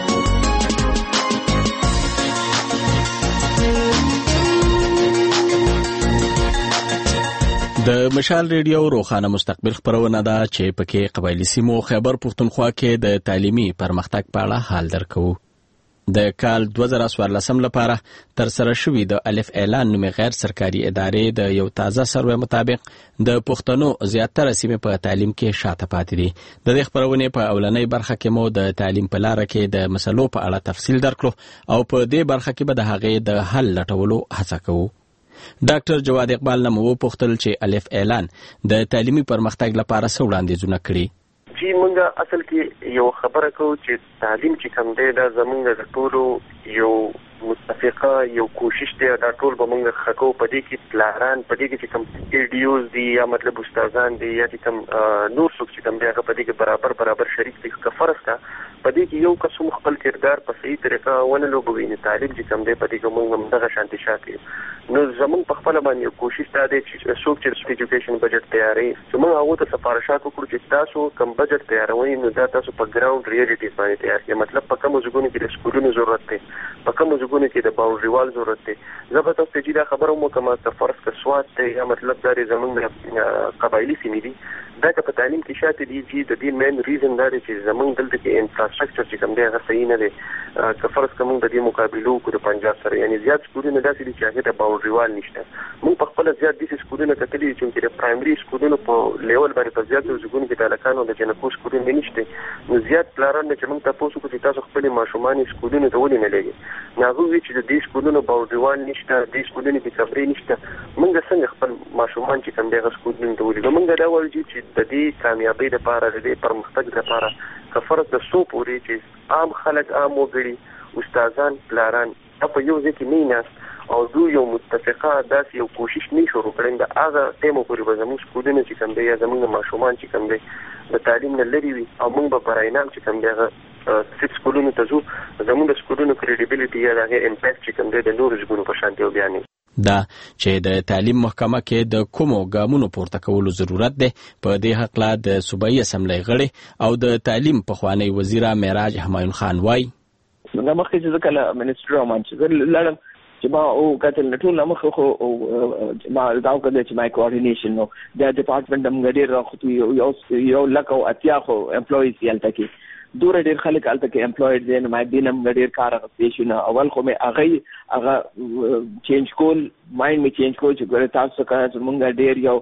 د مشال ریډیو روښانه مستقبل خپرونه ده چې پکې قبایلي سیمو خیبر پښتونخوا کې د تعلیمي پرمختګ په اړه حال درکوو. د کال دوه زره څوارلسم لپاره ترسره شوي د الف اعلان نومې غیر سرکاري ادارې د یو تازه سروې مطابق د پښتنو زیاتره سیمې په تعلیم کې شاته پاتې دي. د دې خپرونې په اولنۍ برخه کې مو د تعلیم په لاره کې د مسلو په اړه تفصیل درکړو او په دې برخه کې به د هغې د حل لټولو هڅه کوو. ډاکټر جواد اقبال نه مو وپوښتل چې الف اعلان د تعلیمي پرمختګ لپاره څه وړاندیزونه کړي. چې موږ اصل کې یو خبره کوو چې تعلیم چې کوم دی دا زموږ د ټولو یو متفقه یو کوشش دی. دا ټول به موږ ښه کوو. په دې کې پلاران، په دې کې چې کوم ایډیوز دي یا مطلب استادان دي یا چې کوم نور څوک چې کوم دی هغه په دې کې برابر برابر شریک دي. که فرض کا په دې کې یو قسم خپل کردار په صحیح طریقه ونه لوبوي نه تعلیم چې کوم دی په دې کې موږ هم دغه شانتي شاکي نو زمونږ په خپل باندې کوشش دا دی چې څوک چې ایجوکیشن بجټ تیاری چې موږ هغه ته سفارشات وکړو چې تاسو کوم بجټ تیاروي نو دا تاسو په ګراوند ریالټیز باندې تیار کړئ مطلب په کوم ځګونو کې د سکولونو ضرورت دی په کوم ځګونو کې د باونډري وال ضرورت دی زه به تاسو ته دا خبره مو کوم چې فرض کا سواد دی یا مطلب دا زمونږ قبایلی سیمې دي دا په تعلیم کې شاته دي چې د دې مین ریزن دا دی چې زمونږ دلته کې انفراستراکچر چې کوم دی هغه صحیح نه دی که فرض کوم د دې مقابلو کو د پنجاب سره یعنی زیات سکولونه داسې دي چې هغه د باونډري وال نشته موږ په خپل زیات دي سکولونه کتلي چې د پرایمري سکولونو په لیول باندې په زیات ځګونو کې د لکانو د جنکو سکولونه نشته نو زیات پلاران چې موږ تاسو کو چې تاسو خپل ماشومان سکولونه ته ولې نه لګي نو هغه چې د دې سکولونو باونډري وال نشته د سکولونو کې کبري نشته موږ څنګه خپل ماشومان چې کوم دغه سکولونه ته ولې موږ دا وایو چې د دې کامیابی لپاره د دې پرمختګ لپاره کفرت د سو پوری چې عام خلک عام وګړي استادان پلاران په یو ځکه نه ناس او دوی یو متفقه داسې یو کوشش نه شروع کړي د هغه ټیمو پورې به زموږ سکولونه چې کوم دی یا زموږ ماشومان چې کوم دی د تعلیم نه لري وي او موږ به پر انعام چې کوم دی هغه سټ سکولونو ته ځو زموږ د سکولونو کریډیبিলিټي یا هغه امپیکټ چې کوم دی د نورو ځګونو په شان دی بیانې دا چې د تعلیم محکمه کې د کومو ګامونو پورته کولو ضرورت دی په دې حق لا د صوبایي اسمبلی غړي او د تعلیم پخوانی وزیر معراج همایون خان وای نو مخکې چې کله منسټر او منسټر لړم چې ما او کتل نټول مخ خو ما دا وکړه چې ما کوارډینیشن نو د ډپارټمنټ د مګړي راخوتو یو یو لکه اتیا خو امپلویز یالته کې دوره ډیر خلک الته کې امپلویډ دي نو ما دینم ډیر کار غوښتنه اول خو مې هغه هغه چینج کول مایند می چینج کول چې ګره تاسو کړه مونږ ډیر یو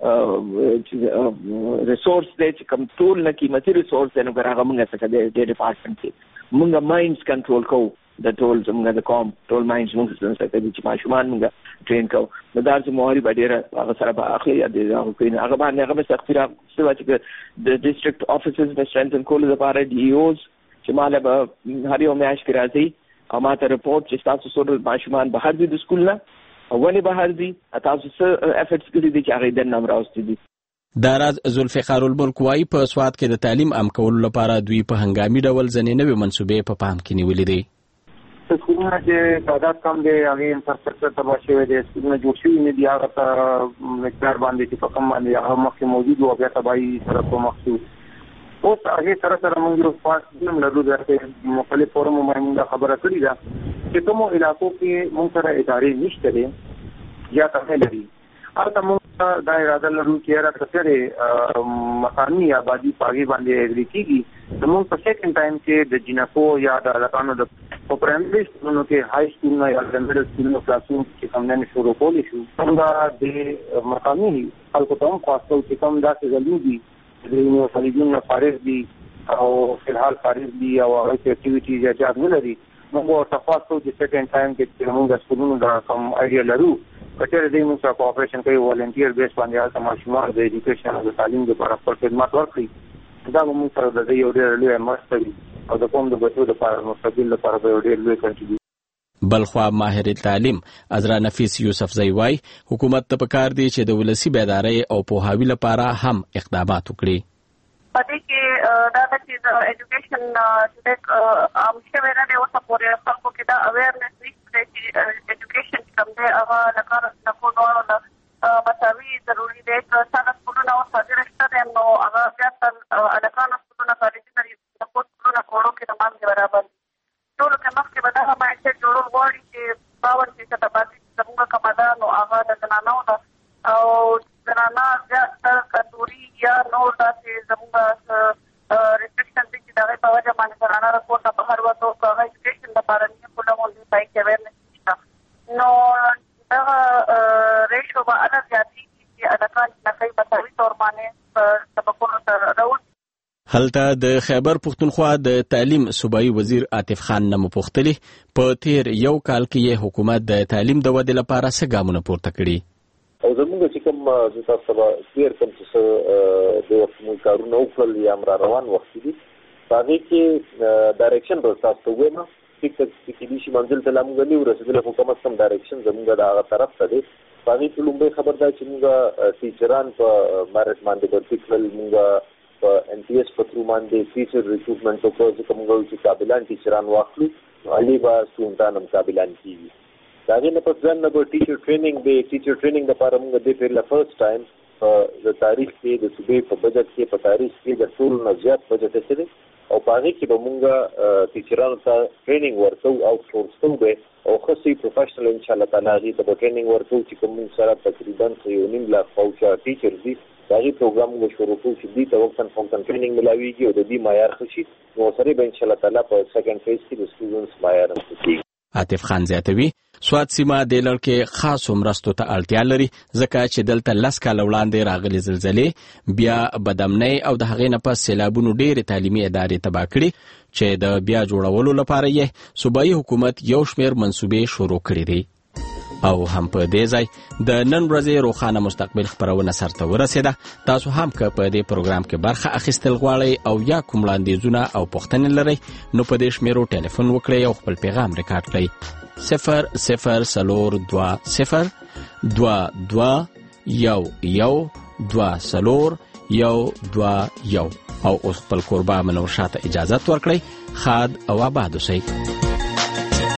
ریسورس دی چې کوم ټول نه قیمتي ریسورس دی نو هغه مونږ څخه د ډپارټمنټ کې مونږ مایندز کنټرول کوو د ټول زموږ د کوم ټول مایندز مونږ څخه چې ماشومان مونږ ټرین کوو نو دا چې موري باندې هغه سره به اخلي یا د هغه کوي هغه باندې هغه سختي راځي چې د ډیسټریکټ افیسز د سټرنثن کول لپاره ډي اوز چې مال به هر یو میاش کې راځي او ماته رپورټ چې تاسو سره ماشومان بهر دي د سکول نه او ولې بهر دي تاسو څه افورټس کړی دي چې هغه د نام راوستي دي داراز ذوالفقار الملک وايي په سواد کې د تعلیم عام کولو لپاره دوی په هنګامي ډول ځنې نوې منسوبې په پام کې نیولې دي سکولونه چې تعداد کم دی هغه انفراستراکچر تباه شوی دی سکولونه جوړ شوي نه دي هغه ته مقدار باندې چې په کم باندې هغه مخکې موجود و بیا تباهي سره په مخ شو اوس هغه سره سره موږ یو خاص نیم لرو چې مختلف فورم باندې خبره کړې ده چې کومو علاقو کې موږ سره ادارې نشته دي یا څه لري هغه موږ دا اراده لرو چې راځي مکاني آبادی پاګي باندې اګری کیږي نو موږ په سیکنډ ټایم کې د جنکو یا د لکانو د په پرایمري سکولونو کې های سکول نه یا د میډل سکولونو کلاسونو کې کوم نه شروع کولی شو څنګه د مقامي خلکو ته هم خاصو چې کوم داسې ځلې دي د یونیورسيټونو فارغ دي او فلحال فارغ دي او هغه اکټیویټیز یا جاب نه لري موږ تاسو چې سیکنډ ټایم کې موږ سکولونو دا کوم ایډیا لرو کچره دې موږ سره کوآپریشن کوي والنټیر بیس باندې حالت ماشومان د ایجوکیشن او تعلیم لپاره خپل خدمات ورکړي دا موږ سره د یو ډېر لوی مرسته او د کوم د بچو لپاره مستقل لپاره به ډېر لوی کنټریبیوشن بلخوا ماهر تعلیم عذرا نفیس یوسف زیوای حکومت ته پکار دی چې د ولسی بیداری او پوهاوی لپاره هم اقدامات وکړي پدې کې دا چې د ایجوکیشن د عام شوی نه دی او سپورټ خلکو کې دا اویرنس نشته چې ایجوکیشن کوم دی هغه لکه د کوډونو مساوي ضروري دی چې څنګه سکولونه او ساجرشته نو هغه بیا تر الکانو سکولونه کالجونه د کوډونو کوړو کې تمام برابر ټول کې مخکې به دا مایندسیټ جوړول غواړي چې باور چې تبادل زموږ کمادان او هغه د زنانو ده او زنانه زیاتره کندوري یا نور داسې زموږ ریسټریکشن دي چې دغه په وجه باندې زنانه راپورته بهر وته او هغه ایجوکیشن لپاره نه کوله مونږ پای کې اویرنس نشته نو دغه ریشو به اله زیاتې چې الکان نکای مساوي تور باندې په طبقونو سره راوځي هلته د خیبر پښتونخوا د تعلیم صوبایي وزیر عاطف خان نه مپوښتلي په تیر یو کال کې حکومت د تعلیم د ودې لپاره څه ګامونه پورته کړي او زموږ چې کوم چې تاسو به تیر کوم څه د وخت مو کارونه وکړل یا امر روان وخت دي هغه کې ډایرکشن به تاسو وګورئ چې چې د شي منځل ته لامل غوړي ورسېدل حکومت سم ډایرکشن زموږ د هغه طرف ته دی هغه ټولومبه خبردار چې موږ ټیچران په مارټ باندې ورتیکل موږ په ان پی ایس په تر باندې ټیچر ریکروټمنټ او کوم غوړي چې قابلان ټیچران واخلو علي با سونتان قابلان کیږي دا نه په ځان نه ټیچر ټریننګ دی ټیچر ټریننګ لپاره موږ د پیل فرست ټایم د تاریخ کې د صوبې په بجټ کې په تاریخ کې د ټول نه زیات بجټ سره او پاره کې به موږ ټیچرانو ته ټریننګ ورکو او سورسو به او خصوصي پروفیشنل ان شاء الله تعالی ته ټریننګ ورکو چې کوم سره تقریبا یو نیم لاکھ فوجا ټیچر دي دا غي پروګرام مو شروع کوو چې دې ته وختن فونکشن ټریننګ ملاويږي او د دې معیار خشي نو سره به ان شاء الله تعالی په سیکنډ فیز کې د سټوډنټس معیار هم کوي. عاطف خان زیاتوي سواد سیمه د لړکې خاص مرستو ته اړتیا لري ځکه چې دلته لس کاله وړاندې راغلي زلزلې بیا بدامنۍ او د هغې نه پس سیلابونو ډېرې تعلیمي ادارې تباه کړي چې د بیا جوړولو لپاره یې صوبایي حکومت یو شمېر منصوبې شروع کړي دي او هم په دې ځای د نن ورځې روښانه مستقبل خپرونه سرته ورسېده. تاسو هم که په دې پروګرام کې برخه اخیستل غواړئ او یا کوم وړاندیزونه او پوښتنې لرئ نو په دې شمېرو ټلیفون وکړئ او خپل پیغام ریکارډ کړئ صفر صفر څلور دوه صفر دوه دوه یو یو دوه څلور یو دوه یو او اوس خپل کوربه منور شاته اجازت ورکړئ. ښاد او آباد اوسئ.